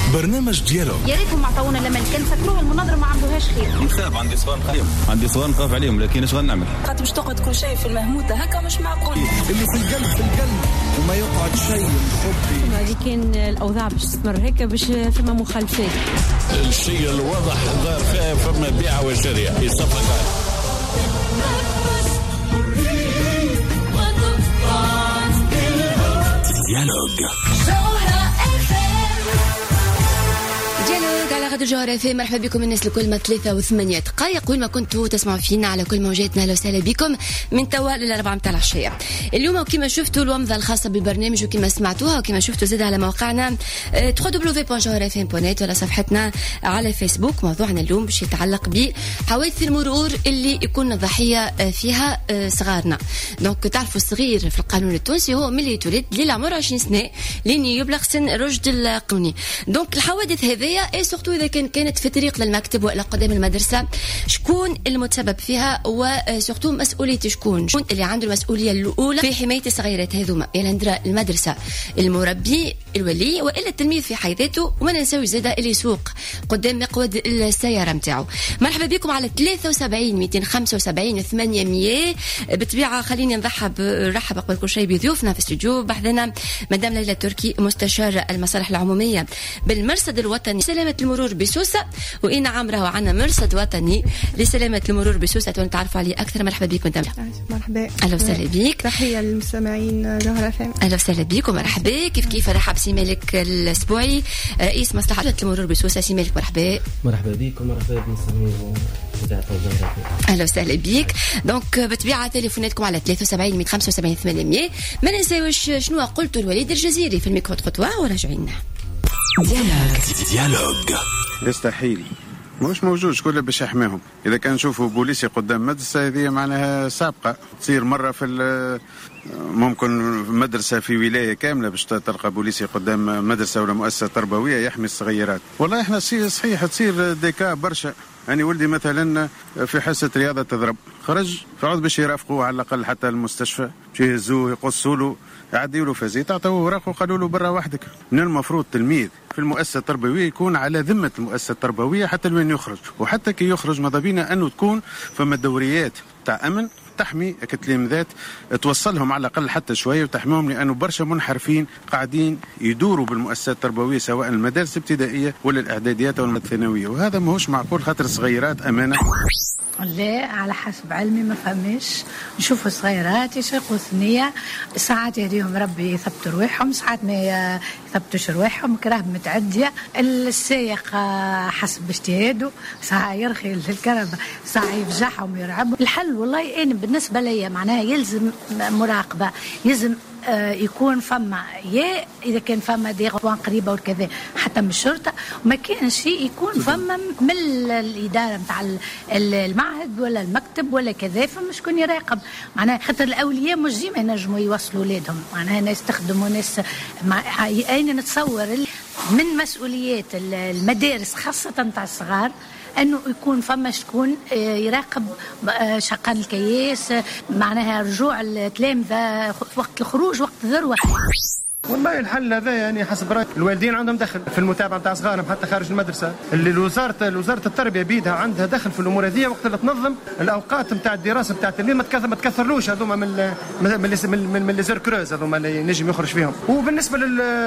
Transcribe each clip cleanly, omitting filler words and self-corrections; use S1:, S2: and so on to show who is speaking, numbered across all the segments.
S1: برنامج ديالوج.
S2: يا ريتهم عطونا لما كان سكروها المناظره ما عملوهاش خير.
S3: نخاف عندي صغار نخاف عليهم لكن ايش غنعمل؟
S4: خاطر باش تقعد كل شيء في المهموته هكا مش معقول.
S1: اللي في القلب وما يقعد شيء حبي.
S5: هذه كان الاوضاع باش تستمر هيك باش فما مخالفات.
S6: الشيء الواضح ظهر فيها فما بيع وشراء في صفقات.
S1: ديالوج
S7: على غد جوهرة في مرحبا بكم الناس الكل ما 3 و8 دقائق وين ما كنتوا تسمعوا فينا على كل موجاتنا. لو سهلا بكم من توا لل4 متاع العشية اليوم. وكما شفتوا الومضة الخاصة بالبرنامج وكما سمعتوها وكما شفتوا زاد على موقعنا www.johrfm.net ولا صفحتنا على فيسبوك. موضوعنا اليوم باش يتعلق بحوادث المرور اللي يكون ضحية فيها صغارنا. دونك تعرفوا الصغير في القانون التونسي هو من اللي يتولد للعمر 20 سنة لين يبلغ سن الرشد القانوني. دونك الحوادث هذية اي سورتو إذا كانت في طريق للمكتب وإلى قدام المدرسة شكون المتسبب فيها وسورتو مسؤولية شكون اللي عنده المسؤولية الأولى في حماية الصغيرات هذوما. يلندرا المدرسة المربي الولي وإلا التلميذ في حي ذاته وما ننساوش زاده اللي يسوق قدام مقود السيارة متاعه. مرحبا بكم على 73 275 800. بالطبيعة خليني نرحب قبل كل شيء بضيوفنا في الاستوديو. بحثنا مدام ليلى تركي مستشار المصالح العمومية بالمرصد الوطني سلامة المرور بسوسة. وإن عمره عنا مرصد وطني لسلامة المرور بسوسة ونتعرفوا عليه أكثر. مرحبا بكم دام.
S8: مرحبا.
S7: أهلا وسهلا بك.
S8: تحية للمستمعين جوهرة فهم.
S7: أهلا وسهلا بك ومرحبا. كيف رحب سي مالك الأسبوعي رئيس مصلحة المرور بسوسة. سي مالك مرحبا.
S9: مرحبا بك ومرحبا بالمستمعين إذاعة جوهرة فهم.
S7: أهلا وسهلا بك. دونك بطبيعة تليفوناتكم على 73 175 800. ما ننساوش شنو قلتوا الوليد الجزيري في الميكرو تخطوة وراجعين.
S1: ديالوج
S10: يستحيل مش موجود شكون باش يحميهم. اذا كان نشوفوا بوليسي قدام مدرسه هذه معناها سابقه تصير مره في ممكن مدرسه في ولايه كامله باش تلقى بوليسي قدام مدرسه ولا مؤسسه تربويه يحمي الصغيرات. والله احنا صحيح تصير ديكا برشا. يعني ولدي مثلا في حصه رياضه تضرب خرج فعود باش يرافقوه على الاقل حتى المستشفى باش يهزوه يقصوا له يعديوا له فازيت عطوه ورقه وقالوا له برا وحدك. من المفروض تلميذ في المؤسسة التربوية يكون على ذمة المؤسسة التربوية حتى لوين يخرج. وحتى كي يخرج ماذا بينا أنه تكون فما دوريات تاع أمن تحمي التلاميذات توصلهم على الأقل حتى شوية وتحميهم. لأنه برشا منحرفين قاعدين يدوروا بالمؤسسات التربوية سواء المدارس الابتدائية ولا الإعداديات أو الثانوية وهذا ماهوش معقول خاطر الصغيرات أمانة.
S11: لا على حسب علمي ما فهمش. نشوفوا صغيرات يسرقوا ثنية ساعات يهديهم ربي يثبتوا رواحهم ساعات ما يثبتوش رواحهم كراهب متعدية. السائق حسب اجتهاده ساعة يرخي الكربة ساعة يفجعهم ويرعبهم. الحل والله أنا بالنسبة لي معناها يلزم مراقبة يلزم يكون فما يا إذا كان فما ديغوان قريبة وكذا حتى من الشرطة وما كان شيء يكون فما من الإدارة متاع المعهد ولا المكتب ولا كذا فما شكون يراقب. معناها خاطر الأولياء مش ديما ينجموا يوصلوا أولادهم. معناها ناس يستخدموا ناس أين نتصور من مسؤوليات المدارس خاصة متاع الصغار أنه يكون فما شكون يراقب شقان الكياس معناها رجوع التلامذة وقت الخروج وقت الذروة.
S12: والله الحل هذا يعني حسب رأي الوالدين عندهم دخل في المتابعة نتاع صغارهم حتى خارج المدرسة. اللي وزارة التربية بيدها عندها دخل في الأمور هذه وقت اللي تنظم الأوقات نتاع الدراسة نتاع التلميذ ما تكثرلوش هذوما من ليزر كروز هذوما اللي نجم يخرج فيهم. وبالنسبة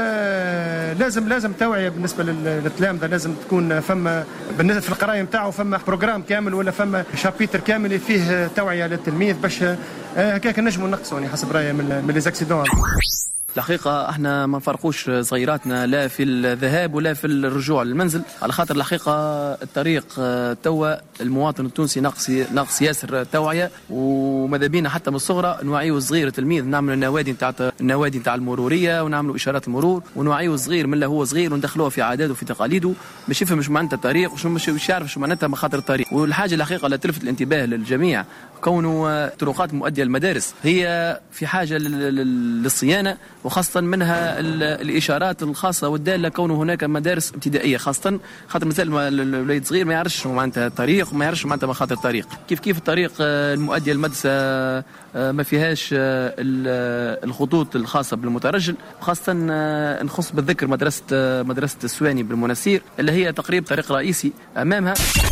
S12: لازم توعية بالنسبة للتلامذة لازم تكون فما بالنسبة في القراية نتاعو فما بروجرام كامل ولا فما شابيتر كامل فيه توعية للتلميذ باش هكاك نجموا نقصوا يعني حسب رأيي من لي زاكسيدون.
S9: الحقيقة احنا ما نفرقوش صغيراتنا لا في الذهاب ولا في الرجوع للمنزل على خاطر الحقيقة الطريق توا المواطن التونسي ناقص ياسر توعية وماذا بينا حتى من الصغرى نوعيو صغير تلميذ نعملوا النوادي نتاع المرورية ونعملوا إشارات المرور ونوعيو صغير من هو صغير وندخلوه في عاداته وفي تقاليده باش يفهم شو معناتها الطريق وش يعرف شو معناتها مخاطر الطريق. والحاجة الحقيقة اللي تلفت الانتباه للجميع كونه طرقات مؤدية للمدارس هي في حاجة للصيانة وخاصة منها الإشارات الخاصة والدالة كون هناك مدارس ابتدائية، خاصة خاطر مثال الوليد صغير ما يعرفش معناتها الطريق وما يعرفش معناتها مخاطر الطريق، كيف الطريق المؤدية للمدرسة ما فيهاش الخطوط الخاصة بالمترجل، خاصة نخص بالذكر مدرسة السواني بالمناسير اللي هي تقريبا طريق رئيسي أمامها.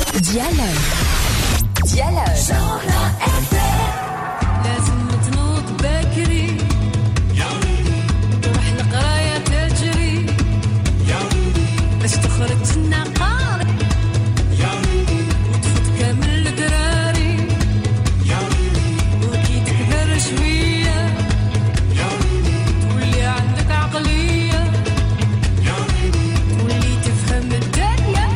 S5: لازم تنوض بكري تروح القراية تجري باش تخرج النقار وتفوت كامل القراري وكي تكبر شوية تولي عندك عقلية تولي تفهم الدنيا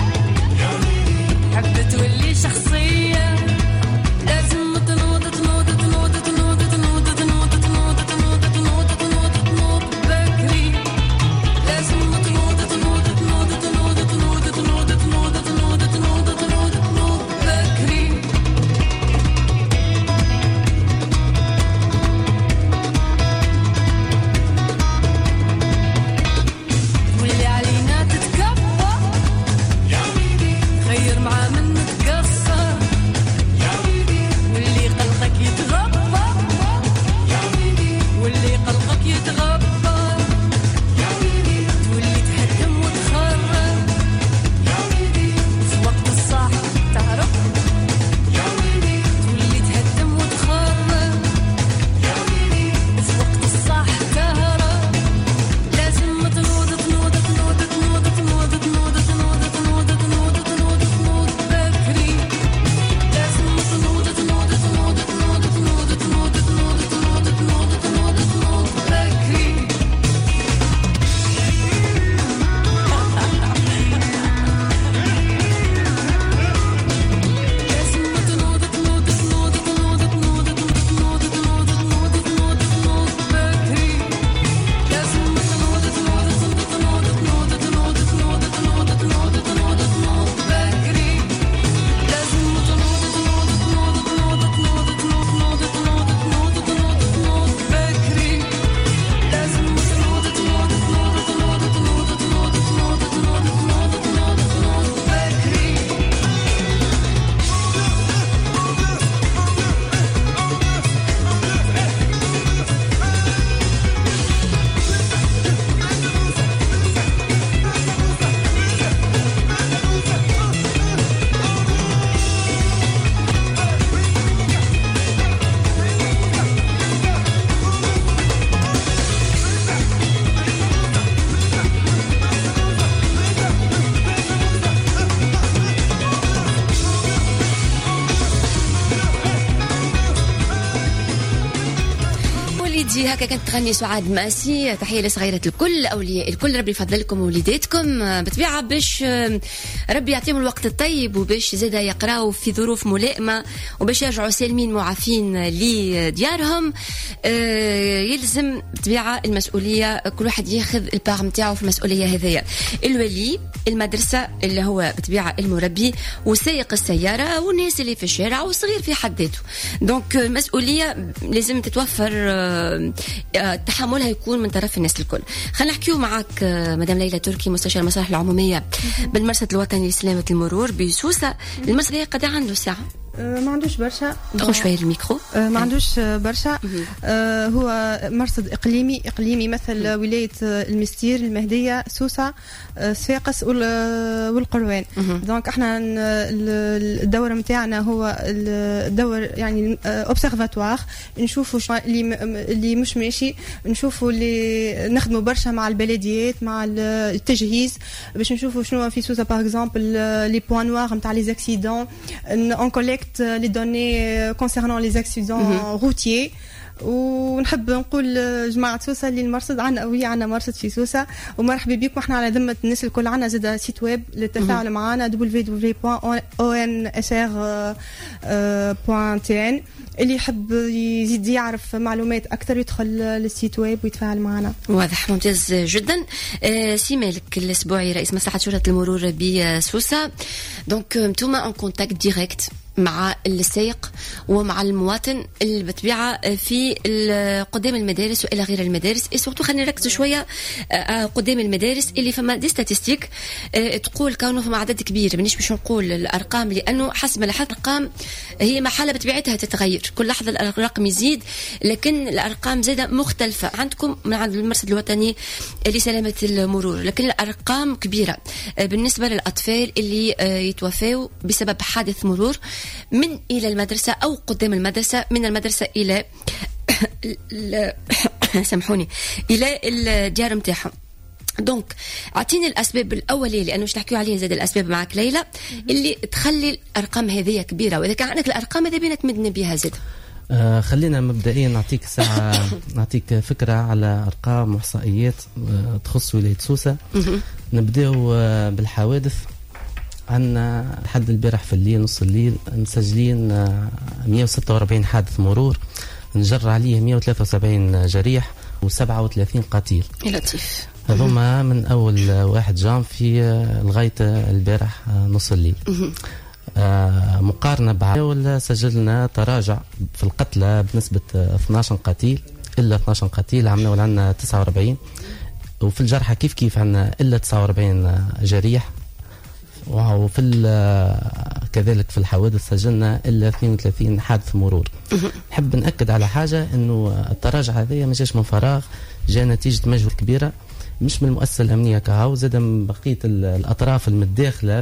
S5: حبة تولي شخصية. لازم تنوض تنوض تنوض تنوض تنوض تنوض تنوض تنوض تنوض تنوض تنوض بكري. لازم تنوض تنوض تنوض تنوض تنوض تنوض تنوض تنوض تنوض تنوض تنوض بكري. واللي علينا تتكبر خير مع من تقصر واللي قلقك يتغبر واللي قلقك يتغبر تولي تهدم وتخرب في وقت الصح تعرف تولي تهدم وتخرب في وقت الصح تهرب. لازم تنوض تنوض تنوض تنوض تنوض تنوض تنوض تنوض تنوض تنوض تنوض بكري. لازم تنوض تنوض تنوض تنوض تنوض تنوض تنوض تنوض تنوض تنوض تنوض بكري. لازم تنوض تنوض تنوض تنوض تنوض تنوض تنوض تنوض تنوض تنوض بكري. لازم تنوض تنوض تنوض تنوض تنوض تنوض تنوض تنوض تنوض تنوض بكري. لازم تنوض تنوض تنوض تنوض تنوض تنوض تنوض تنوض تنوض تنوض تنوض بكري. لازم تنوض تنوض تنوض تنوض تنوض تنوض تنوض تنوض تنوض تنوض تنوض بكري.
S7: وليدي هكا كانت تغني سعاد ماسي. تحية لصغيرة الكل، أولياء الكل، ربي يفضلكم وليداتكم بطبيعة باش ربي يعطيهم الوقت الطيب وباش زادا يقراوا في ظروف ملائمة وباش يرجعوا سالمين معافين لديارهم. يلزم بطبيعة المسؤولية كل واحد ياخذ الباغ متاعه في المسؤولية هذية. الولي، المدرسة اللي هو بطبيعة المربي، وسائق السيارة، والناس اللي في الشارع، والصغير في حد ذاته. دونك المسؤولية لازم تتوفر، تحملها يكون من طرف الناس الكل. خلينا نحكيو معك مدام ليلى تركي، مستشار المصالح العمومية بالمرصد الوطني لسلامة المرور بسوسة. المرصد قد عنده ساعة؟
S8: ما عندوش برشا.
S7: دخل شوية الميكرو.
S8: ما عندوش برشا. هو مرصد إقليمي مثل ولاية المستير، المهدية، سوسة، صفاقس والقروان. دونك احنا الدورة متاعنا هو الدور يعني اوبسيرفاتوار، نشوفوا اللي مش ماشي، نشوفوا اللي نخدموا برشا مع البلديات، مع التجهيز، باش نشوفوا شنو في سوسة باغ اكزومبل لي بوين نوار نتاع لي اكسيدون، اون كوليكت les données concernant les accidents routiers. ونحب نقول جماعة سوسة اللي المرصد عنا مرصد في سوسة، ومرحبا بكم. احنا على ذمة الناس الكل، عنا زاد سيت ويب للتفاعل معنا www.onsr.tn. اللي يحب يزيد يعرف معلومات أكثر يدخل للسيت ويب ويتفاعل معنا.
S7: واضح، ممتاز جدا. سي مالك الأسبوعي رئيس مصلحة شرطة المرور بسوسة، دونك نتوما ان كونتاكت ديريكت مع السائق ومع المواطن اللي بطبيعة في قدام المدارس وإلى غير المدارس. سورتو خلينا نركز شوية قدام المدارس اللي فما دي ستاتستيك تقول كونه فما عدد كبير. مانيش باش نقول الأرقام لأنه حسب ما لاحظت الأرقام هي محالة بطبيعتها تتغير، كل لحظة الرقم يزيد، لكن الأرقام زادة مختلفة عندكم من عند المرصد الوطني لسلامة المرور، لكن الأرقام كبيرة بالنسبة للأطفال اللي يتوفوا بسبب حادث مرور من إلى المدرسة أو قدام المدرسة، من المدرسة إلى سامحوني إلى الديار متاعهم. دونك اعطيني الاسباب الاوليه لانه مش نحكيو عليها زاد الاسباب معك ليلى اللي تخلي الارقام هذه كبيره، واذا كان عندك الارقام هذه بينا تمدنا بها زاد.
S13: خلينا مبدئيا نعطيك فكره على ارقام واحصائيات تخص ولايه سوسه. نبداو بالحوادث. عندنا لحد البارح في الليل نص الليل مسجلين 146 حادث مرور، نجر عليه 173 جريح و37 قتيل.
S7: لطيف.
S13: هذوما من اول 1 جانفي لغايه البارح نص الليل. مقارنه بعد سجلنا تراجع في القتلى بنسبه 12 قتيل، الا 12 قتيل. عندنا 49، وفي الجرحى كيف عندنا الا 49 جريح. وفي كذلك في الحوادث سجلنا الا 32 حادث مرور. نحب نأكد على حاجه انه التراجع هذا ما جاش من فراغ، جاء نتيجه مجهود كبيره مش من المؤسسه الامنيه كهو، زاد من بقيه الاطراف المتداخله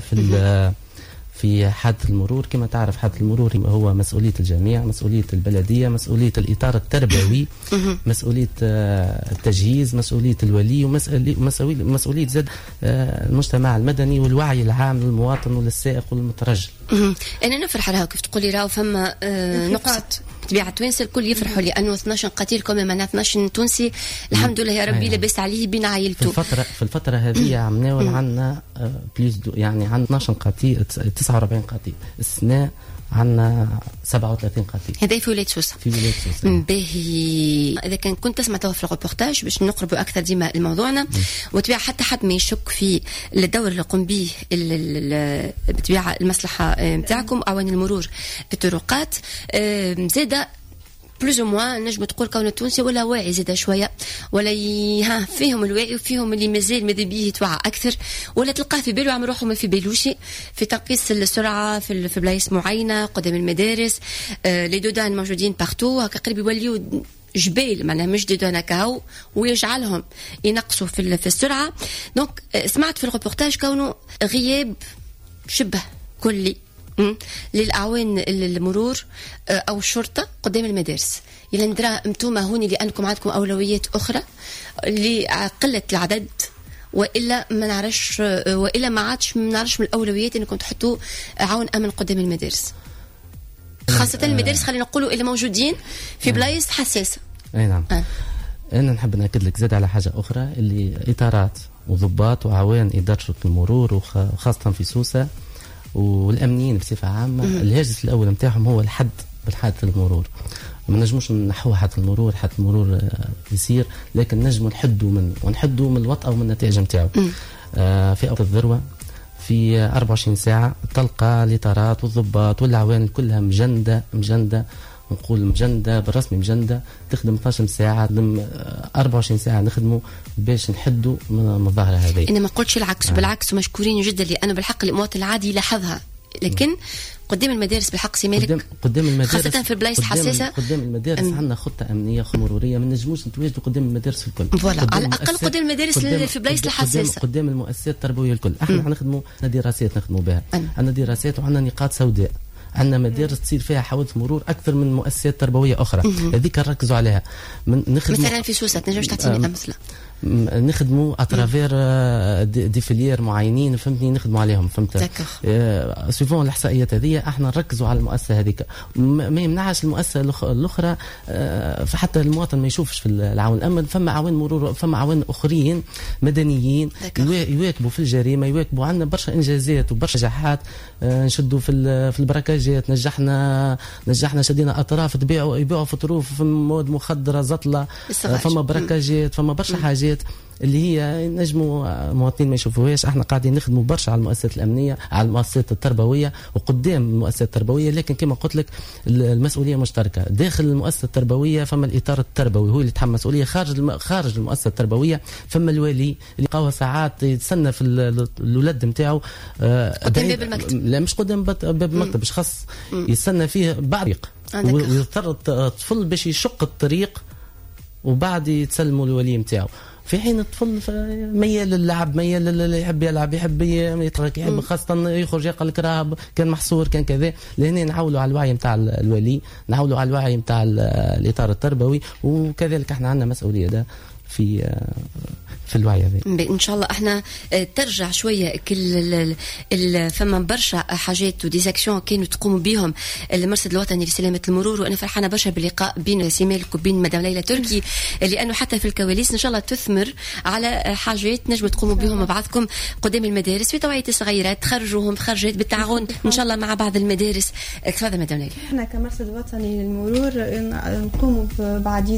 S13: في حادث المرور. كما تعرف حادث المرور هو مسؤوليه الجميع، مسؤوليه البلديه، مسؤوليه الاطار التربوي، مسؤوليه التجهيز، مسؤوليه الولي، ومسؤوليه زاد المجتمع المدني والوعي العام للمواطن وللسائق والمترجل.
S7: انا نفرح راهو كيف تقولي راهو فما نقطه طبيعه التوانسه الكل يفرحوا لانه 12 قتيل كما معنا 12 تونسي الحمد لله يا ربي لاباس عليه بين عائلته.
S13: في الفتره هذه عملنا عندنا بليس يعني عندنا 12 قتيل 49 قتيل، السنه عندنا 37 قتيل.
S7: هذا في ولايه سوسه.
S13: في ولايه سوسه.
S7: باهي. اذا كنت تسمع توا في الريبورتاج باش نقربوا اكثر ديما لموضوعنا، وتبيع حتى حد ما يشك في الدور اللي قم به بتبيع المصلحه نتاعكم اوان المرور في الطرقات. زاده بلوز او موان نجم تقول كون التونسي ولا واعي زاده شويه، ولا فيهم الواعي وفيهم اللي مازال ماذا بيه يتوعى اكثر، ولا تلقاه في باله عم روحه ما في بالوش في تنقيص السرعه في بلايص معينه قدام المدارس. لي دودان موجودين بارتو هكا قريب يوليو جبال معناها مش دودان كاو ويجعلهم ينقصوا في السرعه. دونك سمعت في الريبورتاج كونه غياب شبه كلي للأعوان المرور أو الشرطة قدام المدارس. إلا ندرى أنتم هوني لأنكم عندكم أولويات أخرى لقلة العدد، وإلا ما نعرفش، وإلا ما عادش من الأولويات أنكم تحطوا عون أمن قدام المدارس، خاصة المدارس خلينا نقولوا اللي موجودين في بلايص حساسة.
S13: أي نعم. أنا نحب نأكد لك زاد على حاجة أخرى، اللي إطارات وضباط وعوان إدارة المرور وخاصة في سوسة والامنيين بصفه عامه الهاجس الاول نتاعهم هو الحد بالحادث المرور. ما نجموش نحو حادث المرور، حادث المرور يصير، لكن نجموا نحدوا من الوطأة ومن النتائج نتاعو. في اوقات الذروه في 24 ساعه تلقى الاطارات والضباط والعوان كلها مجنده نقول مجنده بالرسمي مجنده، تخدم 12 ساعه، 24 ساعه نخدموا باش نحدوا من الظاهره هذه.
S7: انا ما قلتش العكس، بالعكس مشكورين جدا لانه بالحق المواطن العادي يلاحظها، لكن قدام المدارس بالحق سي مالك
S13: قدام المدارس
S7: خاصه في بلايص حساسه.
S13: قدام المدارس عندنا خطه امنيه مروريه، ما نجموش نتواجدوا قدام المدارس الكل.
S7: فوالا على الاقل قدام المدارس في بلايص الحساسه،
S13: قدام المؤسسات التربويه الكل. احنا نخدموا دراسات نخدموا بها، عندنا دراسات وعندنا نقاط سوداء، عندنا مدارس تصير فيها حوادث مرور اكثر من مؤسسات تربويه اخرى، هذيك نركزوا عليها.
S7: مثلا في سوسه تنجمش تعطيني امثله؟
S13: نخدموا اترافير ديفيلير معينين، فهمتني، نخدموا عليهم، فهمت؟ سيفون الاحصائيات هذه احنا نركزوا على المؤسسه هذيك، ما يمنعش المؤسسه الاخرى فحتى المواطن ما يشوفش في العون الامن. فما عوان مرور، فما عوان اخرين مدنيين يواكبوا في الجريمه، يواكبوا. عندنا برشا انجازات وبرشا نجاحات، نشدوا في البراكاجات، نجحنا شدينا اطراف يبيعوا في طروف، في مواد مخدره زطله، فما براكاجات، فما برشا حاجات حاجات اللي هي نجموا مواطنين ما يشوفوهاش. احنا قاعدين نخدموا برشا على المؤسسات الامنيه، على المؤسسات التربويه وقدام المؤسسات التربويه، لكن كما قلت لك المسؤوليه مشتركه. داخل المؤسسه التربويه فما الاطار التربوي هو اللي يتحمل مسؤوليه، خارج المؤسسه التربويه فما الوالي اللي قاوى ساعات يتسنى في الولد نتاعو
S7: قدام باب المكتب،
S13: لا مش قدام باب المكتب، مش خاص يستنى فيه بعرق ويضطر الطفل باش يشق الطريق وبعد يتسلموا الولي نتاعو، في حين الطفل ميال للعب، ميال يحب يلعب، يحب يترك، يحب خاصة يخرج يقل كراب، كان محصور كان كذا. لهنا نحاولوا على الوعي نتاع الولي، نحاولوا على الوعي نتاع الإطار التربوي، وكذلك احنا عندنا مسؤولية ده في الوعي هذا.
S7: ان شاء الله احنا ترجع شويه كل فما برشا حاجات وديزاكسيون كانوا تقوموا بهم المرصد الوطني لسلامه المرور، وانا فرحانه برشا باللقاء بين سيمالك وبين مدام ليلى تركي، لانه حتى في الكواليس ان شاء الله تثمر على حاجات نجموا تقوموا بهم مع بعضكم قدام المدارس في توعيه الصغيرات، تخرجوهم خرجات بالتعاون ان شاء الله مع بعض المدارس. تفضل مدام ليلى.
S8: احنا كمرصد وطني للمرور نقوموا بعديد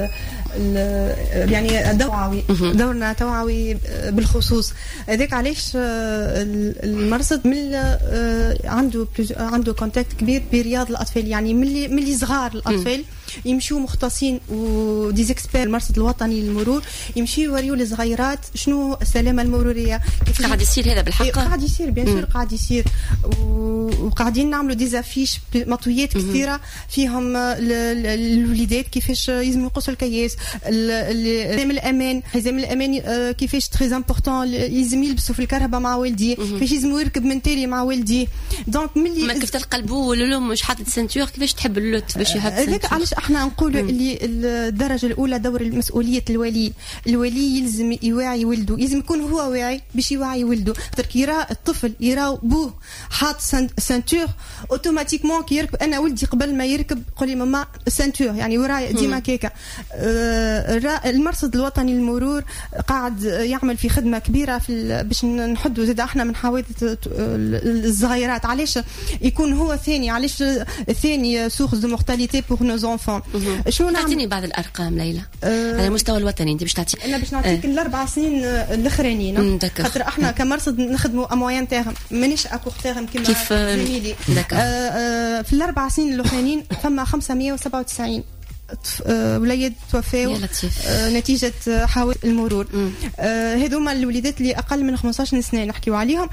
S8: يعني دورنا توعوي بالخصوص هذاك. علاش المرصد من عنده كونتاكت كبير برياض الاطفال، يعني ملي صغار الاطفال يمشوا مختصين وديزيكسبير المرصد الوطني للمرور يمشي يوريوا للصغيرات شنو السلامه المروريه.
S7: قاعد يصير هذا بالحق؟
S8: قاعد يصير بيان سور، قاعد يصير، وقاعدين نعملوا ديزافيش مطويات كثيره فيهم الوليدات كيفاش يلزم يقصوا الكياس، حزام الامان، حزام الامان كيفاش تري امبورطون يلزم يلبسوا في الكهرباء مع والديه، كيفاش يلزم يركب من تالي مع والديه. دونك ملي
S7: كيف تلقى البو والام مش حاطط سنتور كيفاش تحب اللوت باش يحط
S8: هذاك. علاش احنا نقولوا اللي الدرجه الاولى دور مسؤوليه الولي يلزم يوعي ولده، يلزم يكون هو واعي باش يوعي ولده. كي يرى الطفل يرى بوه حاط سنتور اوتوماتيكمون كي يركب، انا ولدي قبل ما يركب قولي ماما سنتور، يعني وراي ديما كيكا. المرصد الوطني للمرور قاعد يعمل في خدمه كبيره باش نحدوا زاد احنا من حوادث الصغيرات. علاش يكون هو ثاني، علاش ثاني سورس دو مورتاليتي بور نو زونفون. شنو
S7: تعطيني بعض الارقام ليلى على المستوى الوطني؟ انت باش تعطي؟
S8: انا باش نعطيك الاربع سنين الاخرانيين، خاطر احنا كمرصد نخدموا امويان تاعهم مانيش اكو تاعهم كيما زميلي. في الاربع سنين الاخرانيين فما 597 وليد توفاو نتيجة حوادث المرور. هذوما الوليدات اللي أقل من 15 سنة نحكيو عليهم.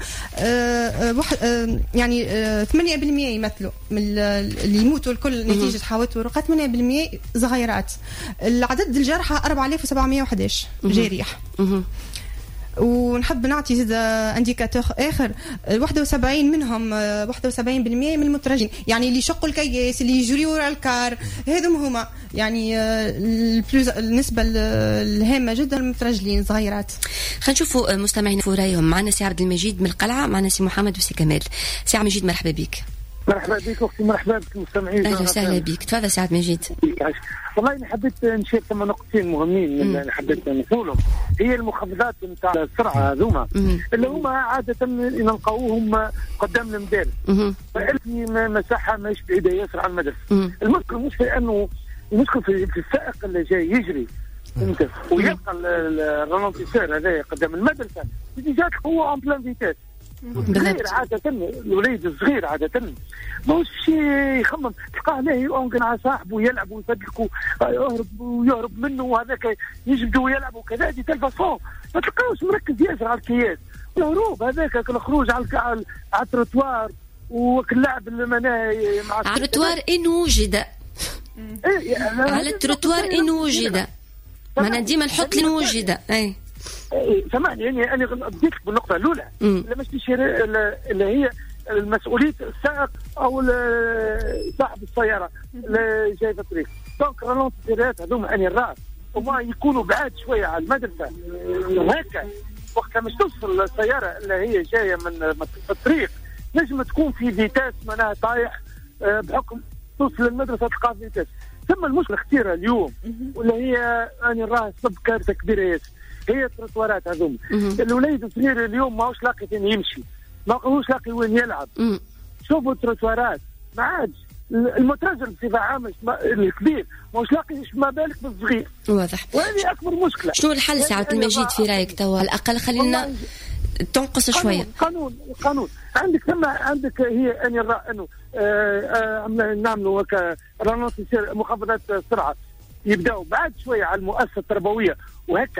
S8: يعني 8% يمثلوا من اللي يموتوا الكل نتيجة حوادث المرور، 8% صغيرات. العدد الجرحى 4711 جريح. ونحب نعطي زاد انديكاتور اخر، 71 منهم 71% من المترجين، يعني اللي يشقوا الكياس، اللي يجريوا ورا الكار، هذم هما يعني النسبه الهامه جدا المترجلين صغيرات.
S7: خلينا نشوفوا مستمعين فورايهم. معنا سي عبد المجيد من القلعه، معنا سي محمد وسي كمال. سي عبد المجيد مرحبا بك.
S14: مرحبا بك اختي، مرحبا بك المستمعين.
S7: اهلا وسهلا بك. تفضل سي عبد المجيد.
S14: والله انا حبيت نشير ثم نقطتين مهمين اللي حبيت نقولهم. هي المخفضات نتاع السرعه هذوما اللي هما عاده نلقاوهم قدام المدارس، في مساحه ماهيش بعيده ياسر عن المدرسه. المشكله مش في انه المشكله في السائق اللي جاي يجري انت ويلقى الرالونتيسور هذا قدام المدرسه يجي جات هو اون بلان فيتاس. الصغير عادة الوليد الصغير عادة ماهوش يخمم، تلقاه لا يونقن على صاحبه يلعب ويفدلكوا يهرب منه وهذاك يجبدوا يلعب وكذا دي تلفاسون، ما تلقاوش مركز ياسر على الكياس. الهروب هذاك الخروج على التروتوار واللعب اللي مع
S7: التروتوار إن وجد على التروتوار إن وجد، ما ديما نحط لين وجد. اي
S14: سامحني، يعني انا بديت بالنقطه الاولى لما اللي هي مسؤوليه السائق او صاحب السياره اللي جاي في الطريق. دونك رالونتيسيرات هذوما اني الراس وما يكونوا بعاد شويه على المدرسه، وهكا وقت مش توصل السياره اللي هي جايه من الطريق نجم تكون في فيتاس معناها طايح بحكم توصل للمدرسه تلقاها في فيتاس. ثم المشكله خطيره اليوم واللي هي اني الراس سبب كارثه كبيره ياسر، هي التروتوارات هذوما. الوليد الصغير اليوم ماهوش لاقي فين يمشي، ماهوش لاقي وين يلعب. شوفوا التروتوارات ما عادش المترجم بصفه عامه الكبير مش لاقيش، ما بالك بالصغير.
S7: واضح.
S14: وهذه اكبر مشكله.
S7: شنو الحل سعادة المجيد في رايك توا؟ على الاقل خلينا تنقص شويه.
S14: القانون عندك هي ان يرى انه نعملوا مخفضات السرعه يبداوا بعد شويه على المؤسسه التربويه، وهكا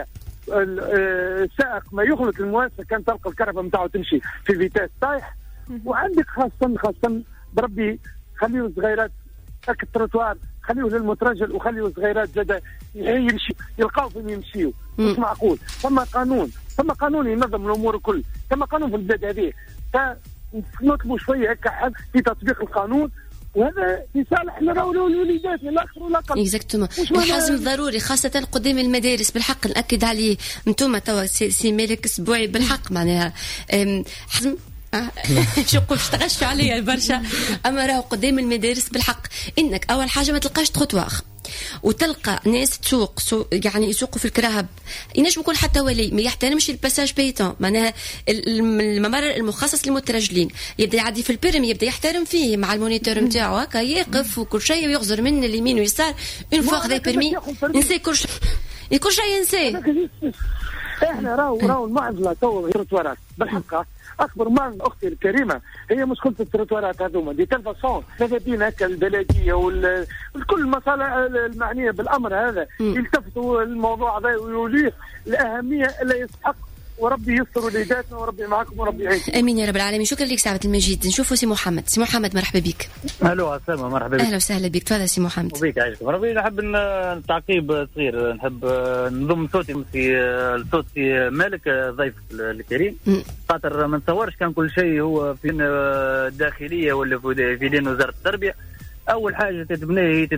S14: السائق ما يخلط المؤسسه كان تلقى الكهرباء نتاعو تمشي في فيتاس طايح. وعندك خاصه بربي خليوا الصغيرات هكا التروتوار، خليوه للمترجل وخليوا الصغيرات زاد يمشي يلقاو فين يمشيوا. مش معقول. ثم قانون ينظم الامور الكل، ثم قانون في البلاد هذه. فنطلبوا شويه هكا في تطبيق القانون، وهذا في صالح الوليدات لا اكثر ولا اقل.
S7: اكزاكتومون. الحزم ضروري خاصه قدام المدارس بالحق، ناكد عليه. انتم توا سي مالك اسبوعي بالحق معناها حزم شو باش تغشوا عليا برشا، اما راهو قدام المدارس بالحق انك اول حاجه ما تلقاش تخطواخ وتلقى ناس تسوق يعني يسوقوا في الكراهب، ينجم يكون حتى ولي ما يحترمش الباساج بيتون، معناها الممر المخصص للمترجلين يبدا يعدي في البيرم، يبدا يحترم فيه مع المونيتور نتاعو هكا يقف وكل شيء ويغزر من اليمين ويسار. اون فوا خذا بيرمي نسي كل شيء ينسى.
S14: احنا راهو المعضله تو التروتوارات بالحق اكبر معضله اختي الكريمه هي مشكله التروتوارات هذوما دي تلفاسون. ماذا بينا هكا البلديه والكل المصالح المعنيه بالامر هذا يلتفتوا الموضوع هذا ويوليه الاهميه اللي يستحق. وربي يستر وليداتنا وربي معكم وربي يعينكم.
S7: امين يا رب العالمين. شكرا لك سعادة المجيد. نشوفوا سي محمد. سي محمد مرحبا بك.
S15: الو اسامه مرحبا بك.
S7: اهلا وسهلا بك. تفضل سي محمد.
S15: وبيك عايشكم. ربي نحب تعقيب صغير، نحب نضم صوتي في صوت سي مالك ضيف الكريم، خاطر ما نتصورش كان كل شيء هو في الداخليه ولا في دين وزاره التربيه. اول حاجه تتبني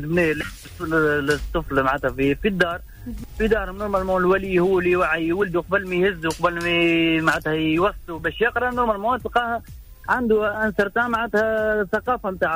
S15: للطفل معناتها في الدار. في دار نورمالمون الولي هو اللي يوعي ولده قبل ما يهز وقبل ما معناتها يوصله باش يقرا. نورمالمون تلقاه عنده ان سرتان معناتها ثقافه نتاع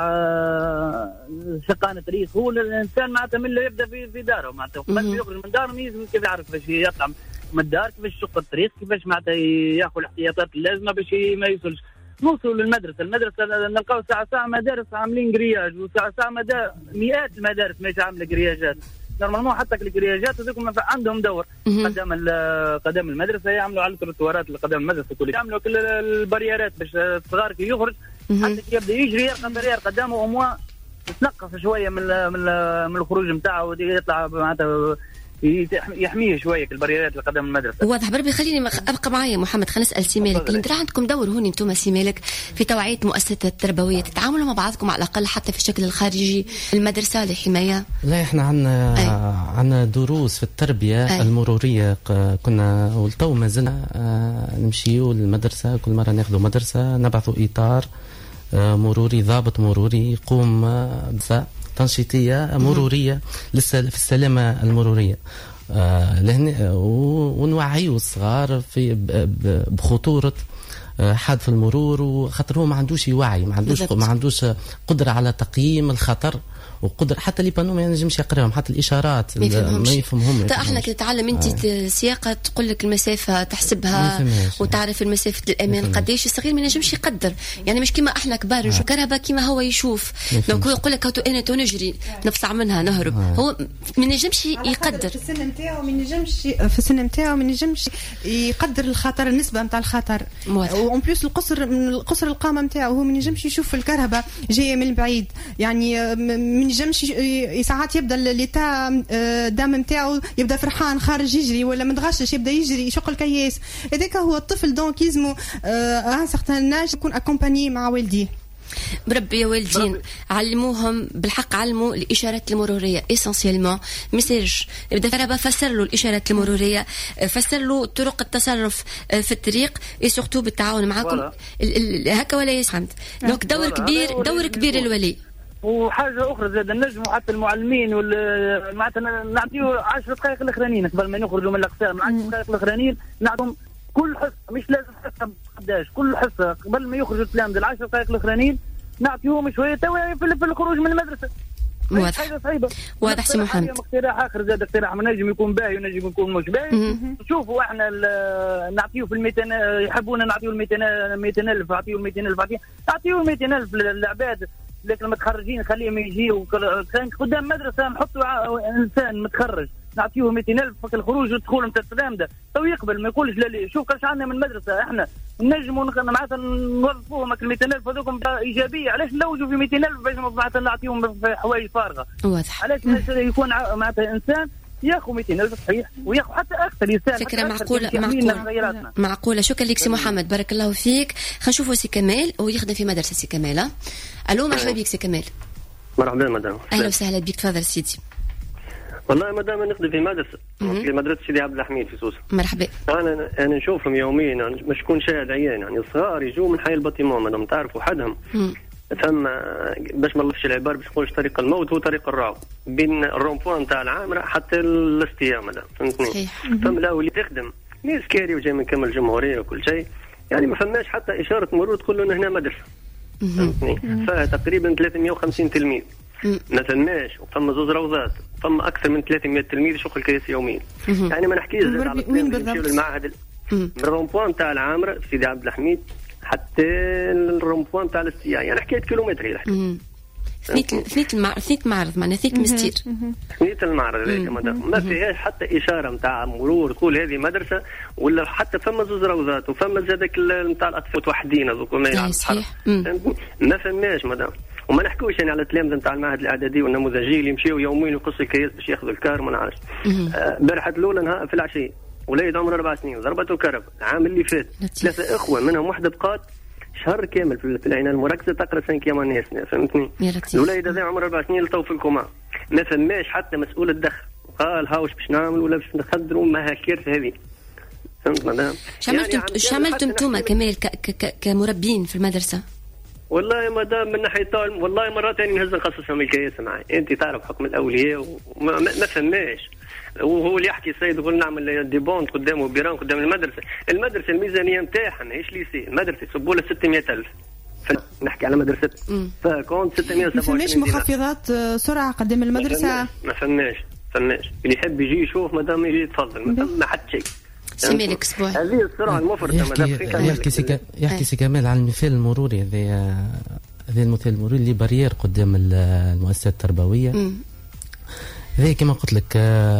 S15: شقانه تاريخ. هو الانسان معناتها من اللي يبدا في داره معناتها قبل ما يخرج من داره لازم كيف يعرف باش يطلع من الدار، كيفاش يشق الطريق، كيفاش معناتها ياخذ الاحتياطات اللازمه باش ما يوصلش. نوصلوا للمدرسه نلقاو ساعه مدارس عاملين قرياج، وساعه مئات المدارس ماشي عامله قرياجات. نورمالمون حتى القرياجات هذوك عندهم دور قدام المدرسه، يعملوا على التروتوارات اللي قدام المدرسه كل يعملوا كل البريارات باش الصغار كي يخرج حتى كي يبدا يجري يلقى بريار قدامه وموا يتنقص شويه من الخروج نتاعو يطلع معناتها يحميه شويه البريرات اللي قدام المدرسه.
S7: واضح. بربي خليني ابقى معايا محمد. خلينا نسال سي مالك. انت عندكم دور هوني انتم سي مالك في توعيه مؤسسات التربويه، تتعاملوا مع بعضكم على الاقل حتى في الشكل الخارجي المدرسه لحمايه؟
S13: لا احنا عندنا دروس في التربيه المروريه كنا والتو ما زلنا نمشيو للمدرسه. كل مره ناخذوا مدرسه نبعثوا اطار مروري، ضابط مروري يقوم تنشيطية مرورية في السلامة المرورية، ونوعيوا الصغار بخطورة حادث المرور، وخاطر هو ما عندوش وعي، ما عندوش قدرة على تقييم الخطر، وقدر حتى اللي بانو ما ينجمش يقراهم، حتى الاشارات ما يفهمهم.
S7: احنا كي تتعلم انت سياقه تقول لك المسافه تحسبها وتعرف المسافه الامان قداش. الصغير ما ينجمش يقدر، يعني مش كيما احنا كبار نشوف كهرباء كيما هو يشوف. لو يقول لك انا تو نجري نفصع منها نهرب، هو ما ينجمش يقدر
S8: في السن نتاعو ما ينجمش يقدر الخطر، النسبه نتاع الخطر، وان بليس القصر القامه نتاعو هو ما ينجمش يشوف الكهرباء جايه من بعيد. يعني من ينجمش ساعات يبدا ليتا دم نتاعو يبدا فرحان خارج يجري، ولا متغشش يبدا يجري يشق الكياس. هذاك هو الطفل دونك يزمو ان سارتان ناج يكون اكومباني مع والديه.
S7: بربي يا والدين علموهم بالحق، علموا الاشارات المروريه اسونسيلمون ميساج. يبدا فرابا فسر له الاشارات المروريه، فسر له طرق التصرف في الطريق، اي سورتو بالتعاون معكم هكا ولا يسحمد. دونك دور كبير الولي.
S15: وحاجه اخرى زاد النجم حتى المعلمين معناتها نعطيو 10 دقائق الاخرانيين قبل ما نخرجوا من الاقسام. 10 دقائق الاخرانيين نعطيهم كل حصه، مش لازم حصه قداش، كل حصه قبل ما يخرجوا التلامذه 10 دقائق الاخرانيين نعطيهم شويه توعيه في الخروج من المدرسه.
S7: واضح.
S15: حاجه صعيبه.
S7: واضح سي محمد.
S15: اقتراح اخر زاد اقتراح نجم يكون باهي ونجم يكون مش باهي. نشوفوا احنا نعطيو في 200، يحبونا نعطيو 200,000 نعطيو 200,000 نعطيو 200,000 للعباد لكن المتخرجين خليهم يجيوا قدام مدرسه نحطوا انسان متخرج نعطيه 200,000 فك الخروج والدخول نتاع السلام ده تو يقبل ما يقولش لا شوف كاش عندنا من مدرسه احنا نجموا معناتها نوظفوهم 200,000 هذوكم ايجابيه. علاش نلوجوا في 200,000 باش معناتها نعطيهم في حوايج فارغه؟
S7: واضح.
S15: علاش يكون معناتها انسان ياخذ 200,000 صحيح وياخذ حتى اكثر يسال
S7: فكره معقوله. شكرا لك سي محمد، بارك الله فيك. خلينا نشوفوا سي كمال ويخدم في مدرسه سي كمال. الو مرحبا بك سي كمال.
S16: مرحبا مدام.
S7: اهلا وسهلا بك، تفضل سيدي.
S16: والله مدام نخدم في مدرسه في مدرسه سيدي عبد الحميد في سوسه.
S7: مرحبا.
S16: انا نشوفهم يوميا يعني مش كون شاهد عيان يعني صغار يجوا من حي البطيمون مدام تعرفوا حدهم ثم باش ما نلفش العبار باش نقولش طريق الموت هو طريق الرعب بين الرومبوان نتاع العامره حتى الاستيام مدام فهمتني. ثم لا اللي تخدم ناس كاري وجاي من كامل الجمهوريه وكل شيء يعني ما فماش حتى اشاره مرور تقول له هنا مدرسه فهمتني. فيها تقريبا 350 تلميذ ما ثماش وفما زوج روضات وفما اكثر من 300 تلميذ شغل كيس يوميا. يعني ما نحكيش على وين بالضبط المعهد من الرومبوان تاع العامره سيدي عبد الحميد حتى الرومبوان تاع الاستياء يعني حكايه كيلومتر هي الحكايه.
S7: ثنيت معرض معناها ثنيت مستير
S16: ثنيت المعرض هذيك ما فيهاش حتى اشاره نتاع مرور تقول هذه مدرسه ولا حتى فما زوج روضات وفما زادك نتاع الاطفال وحدين هذوك ما يلعبوا ما فماش مدام. وما نحكوش يعني على التلامذه نتاع المعهد الاعدادي والنموذجي اللي يمشيوا يوميا يقصوا الكياس باش ياخذوا الكار ما نعرفش. برحه الاولى في العشيه وليد عمره 4 سنين ضربته كرب. العام اللي فات 3 اخوه منهم وحده بقات شهر كامل في العنايه المركزه تقرا 5 ايام الناس فهمتني. الوليد هذا عمره 4 سنين لطو في الكوما ما فماش حتى مسؤول الدخل قال هاوش باش نعمل ولا باش نقدروا ما هكيرت هذه فهمت مدام.
S7: عملتم انتم كمال كمربين في المدرسه؟
S16: والله مدام من ناحيه والله مرات يعني نهز نخصصهم الكياس معي انت تعرف حكم الاولياء وما فماش. وهو اللي يحكي السيد يقول نعمل دي بوند قدامه بيران قدام المدرسه الميزانيه نتاعها ماهيش ليسي المدرسه يصبوا لها 600,000 نحكي على مدرسه فكونت 627.
S8: ما فماش مخفضات سرعه قدام المدرسه؟
S16: ما فماش اللي يحب يجي يشوف مدام يجي يتفضل ما حد شيء.
S7: سميلك اسبوع
S16: هذه السرعه المفرطه مدام.
S13: يحكي سي كمال على المثال المروري هذا المثال المروري اللي بارير قدام المؤسسات التربويه. هذه كما قلت لك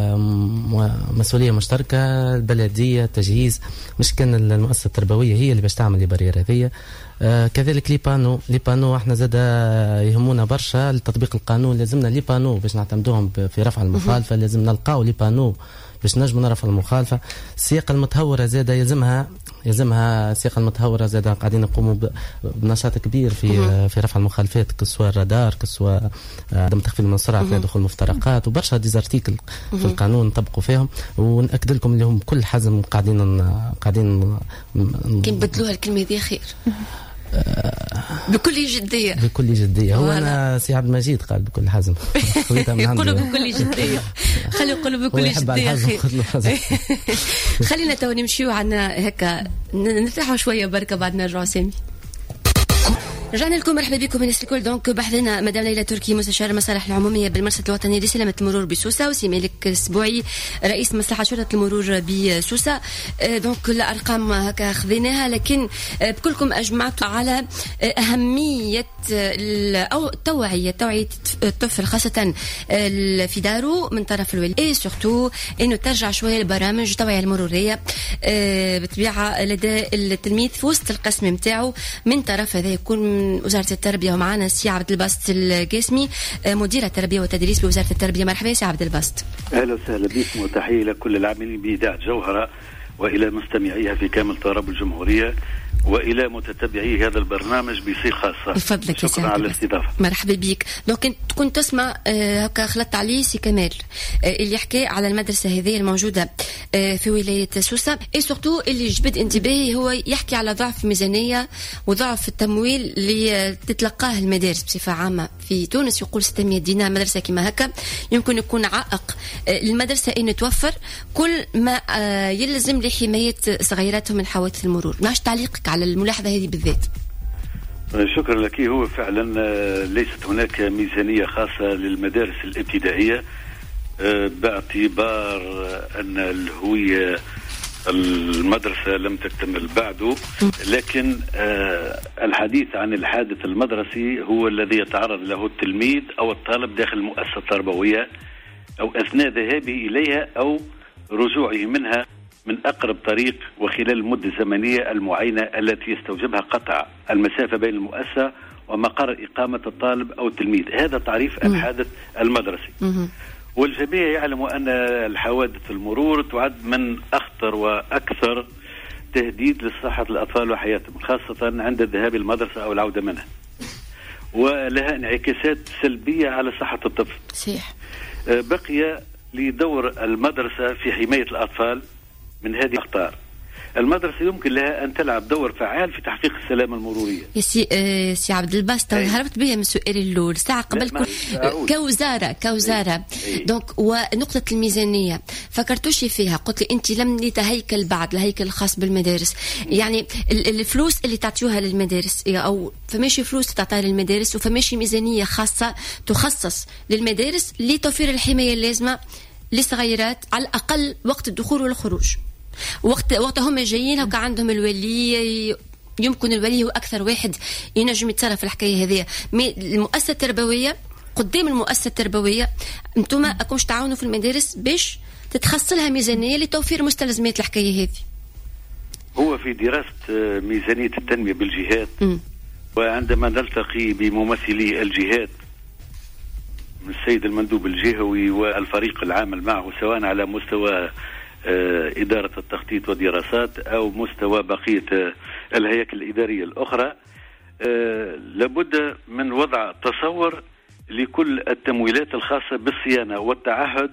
S13: مسؤوليه مشتركه البلديه تجهيز مش كان المؤسسه التربويه هي اللي باش تعمل البارير هذه. كذلك لي بانو احنا زاد يهمونا برشا لتطبيق القانون. لازمنا لي بانو باش نعتمدوهم في رفع المخالفه. لازم نلقاو لي بانو باش نجموا نرفع المخالفه. السياقه المتهوره زاد يلزمها السياقه المتهوره زاد قاعدين نقوموا بنشاط كبير في رفع المخالفات كسوا الرادار كسوا عدم تخفيض من السرعه في دخول المفترقات وبرشا ديزارتيكل في القانون نطبقوا فيهم. ونأكد لكم اللي هم كل حزم قاعدين
S7: كي نبدلوها الكلمه دي خير بكل جديه. هو انا سي عبد المجيد قال بكل حزم يقولوا بكل جديه. خلينا نقولوا بكل جديه خير. خلينا تو نمشيو عنا هكا نرتاحوا شويه بركه بعد نرجعوا سامي. رجعنا لكم، مرحبا بكم الناس الكل. دونك بحثنا مدام ليلى تركي مستشار المصالح العموميه بالمرصد الوطني لسلامه المرور بسوسه، وسي مالك السبوعي رئيس مصلحه شرطه المرور بسوسه. دونك الارقام هكا خذيناها، لكن بكلكم اجمعتوا على اهميه او توعيه الطفل خاصه في داره من طرف الوالد، اي سورتو انه ترجع شويه البرامج التوعيه المروريه بطبيعه لدى التلميذ في وسط القسم نتاعو من طرف هذا يكون من وزارة التربية. ومعنا سي عبد الباسط القاسمي مدير التربية والتدريس بوزارة التربية. مرحبا سي عبد الباسط.
S17: أهلا وسهلا بكم وتحية لكل العاملين بإذاعة جوهرة وإلى مستمعيها في كامل طراب الجمهورية وإلى متتبعي هذا البرنامج بصفة خاصة.
S7: فضلك يا
S17: شكرا على الاستضافة.
S7: مرحبا بك. دونك كنت تسمع هكا خلطت عليه سي كمال اللي يحكي على المدرسة هذه الموجودة في ولاية سوسة، اي سورتو اللي جبد انتباهي هو يحكي على ضعف ميزانية وضعف التمويل اللي تتلقاه المدارس بصفة عامة في تونس. يقول 600 دينار مدرسة كما هكا يمكن يكون عائق للمدرسة ان توفر كل ما يلزم لحماية صغيراتهم من حوادث المرور. ماش تعليقك على الملاحظة هذه بالذات؟
S17: شكرا لك. هو فعلا ليست هناك ميزانية خاصة للمدارس الابتدائية باعتبار أن الهوية المدرسة لم تكتمل بعد، لكن الحديث عن الحادث المدرسي هو الذي يتعرض له التلميذ أو الطالب داخل المؤسسة التربوية أو أثناء ذهابه إليها أو رجوعه منها من أقرب طريق وخلال المدة الزمنية المعينة التي يستوجبها قطع المسافة بين المؤسسة ومقر إقامة الطالب أو التلميذ. هذا تعريف الحادث المدرسي. والجميع يعلم أن الحوادث المرور تعد من أخطر وأكثر تهديد لصحة الأطفال وحياتهم، خاصة عند الذهاب المدرسة أو العودة منها، ولها انعكاسات سلبية على صحة الطفل.
S7: صحيح.
S17: بقي لدور المدرسة في حماية الأطفال من هذه الأخطار. المدرسة يمكن لها أن تلعب دور فعال في تحقيق السلامة المرورية.
S7: يا سي عبد الباسط، هربت بها من سؤالي الأول ساعة قبل كوزارة دونك ونقطة الميزانية فكرتوش فيها؟ قلت لي أنت لم يتهيكل بعد الهيكل الخاص بالمدارس، يعني الفلوس اللي تعطيوها للمدارس أو فماشي فلوس تعطيها للمدارس وفماشي ميزانية خاصة تخصص للمدارس لتوفير الحماية اللازمة للصغيرات على الأقل وقت الدخول والخروج. وقت هم جايين وكان عندهم الولي، يمكن الولي هو أكثر واحد ينجم يتصرف في الحكاية هذه. المؤسسة التربوية قدام المؤسسة التربوية أنتم أكونش تعاونوا في المدارس باش تتخصلها ميزانية لتوفير مستلزمات الحكاية هذه.
S17: هو في دراسة ميزانية التنمية بالجهات وعندما نلتقي بممثلي الجهات من السيد المندوب الجهوي والفريق العامل معه سواء على مستوى إدارة التخطيط والدراسات أو مستوى بقية الهياكل الإدارية الأخرى، لابد من وضع تصور لكل التمويلات الخاصة بالصيانة والتعهد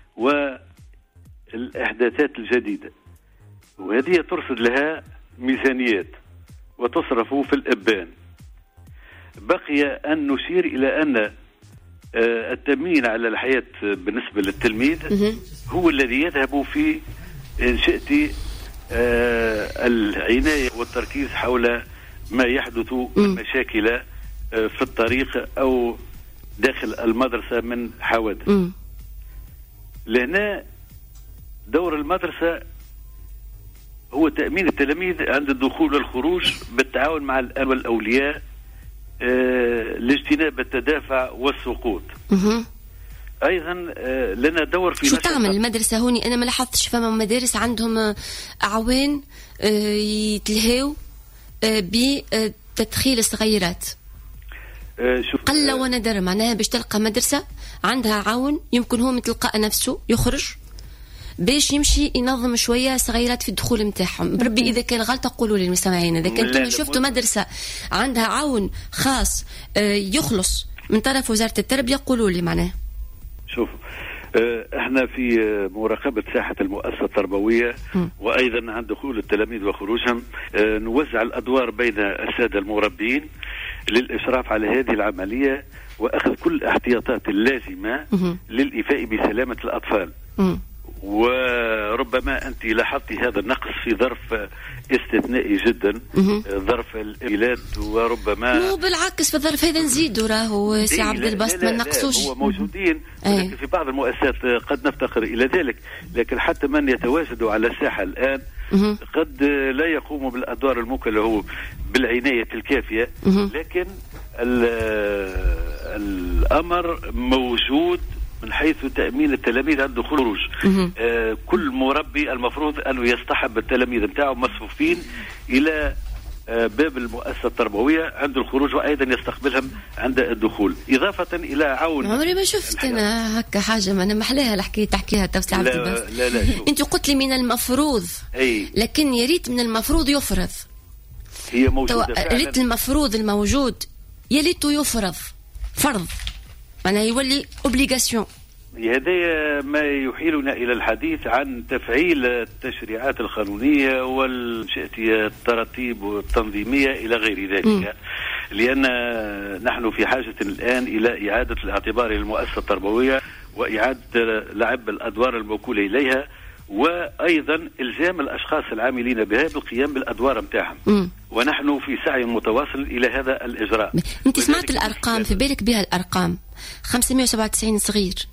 S17: والإحداثات الجديدة، وهذه ترصد لها ميزانيات وتصرف في الإبان. بقي أن نشير إلى أن التأمين على الحياة بالنسبة للتلميذ هو الذي يذهب في إن شئت العناية والتركيز حول ما يحدث من مشاكل في الطريق أو داخل المدرسة من حوادث. لهنا دور المدرسة هو تأمين التلاميذ عند الدخول والخروج بالتعاون مع الأهل والأولياء لاجتناب التدافع والسقوط. ايضا لنا دور في
S7: شو تعمل المدرسه هوني؟ انا ما لاحظتش فما مدارس عندهم اعوان يتلهوا بتدخيل الصغيرات. قل وندر، معناها باش تلقى مدرسه عندها عاون يمكن هو من تلقاء نفسه يخرج باش يمشي ينظم شويه صغيرات في الدخول نتاعهم. بربي اذا كان غلطه قولوا لي المستمعين، اذا كنتم شفتوا مدرسه عندها عاون خاص يخلص من طرف وزاره التربيه قولوا لي. معناه
S17: شوف احنا في مراقبه ساحه المؤسسه التربويه وايضا عند دخول التلاميذ وخروجهم نوزع الادوار بين الساده المربين للاشراف على هذه العمليه واخذ كل الاحتياطات اللازمه للإيفاء بسلامه الاطفال. وربما أنت لاحظت هذا النقص في ظرف استثنائي جدا، ظرف الإيلات، وربما
S7: مو بالعكس في الظرف هذا نزيدوا راهو سي عبد الباسط ما نقصوش.
S17: هو موجودين ولكن في بعض المؤسسات قد نفتقر إلى ذلك، لكن حتى من يتواجدوا على الساحة الآن قد لا يقوموا بالأدوار الموكلة هو بالعناية الكافية، لكن الأمر موجود من حيث تأمين التلاميذ عند الخروج. كل مربي المفروض أنه يصطحب التلاميذ نتاعو مصفوفين إلى باب المؤسسة التربوية عند الخروج وأيضا يستقبلهم عند الدخول، إضافة إلى عون.
S7: عمري ما شفت أنا هكا حاجة، ما أنا محلاها الحكاية تحكيها توسع.
S17: لا
S7: أنت قلت لي من المفروض لكن يا ريت من المفروض يفرض.
S17: هي موجودة فعلا.
S7: ريت المفروض الموجود يا ريت يفرض فرض، معناها يولي اوبليغاسيون.
S17: هذا ما يحيلنا إلى الحديث عن تفعيل التشريعات القانونية والتراتيب التنظيمية إلى غير ذلك، لأن نحن في حاجة الآن إلى إعادة الاعتبار للمؤسسة التربوية وإعادة لعب الأدوار الموكولة إليها، وأيضا إلزام الأشخاص العاملين بها بالقيام بالأدوار متاعهم، ونحن في سعي متواصل إلى هذا الإجراء.
S7: أنت سمعت الأرقام؟ في بالك بها الأرقام 597 صغير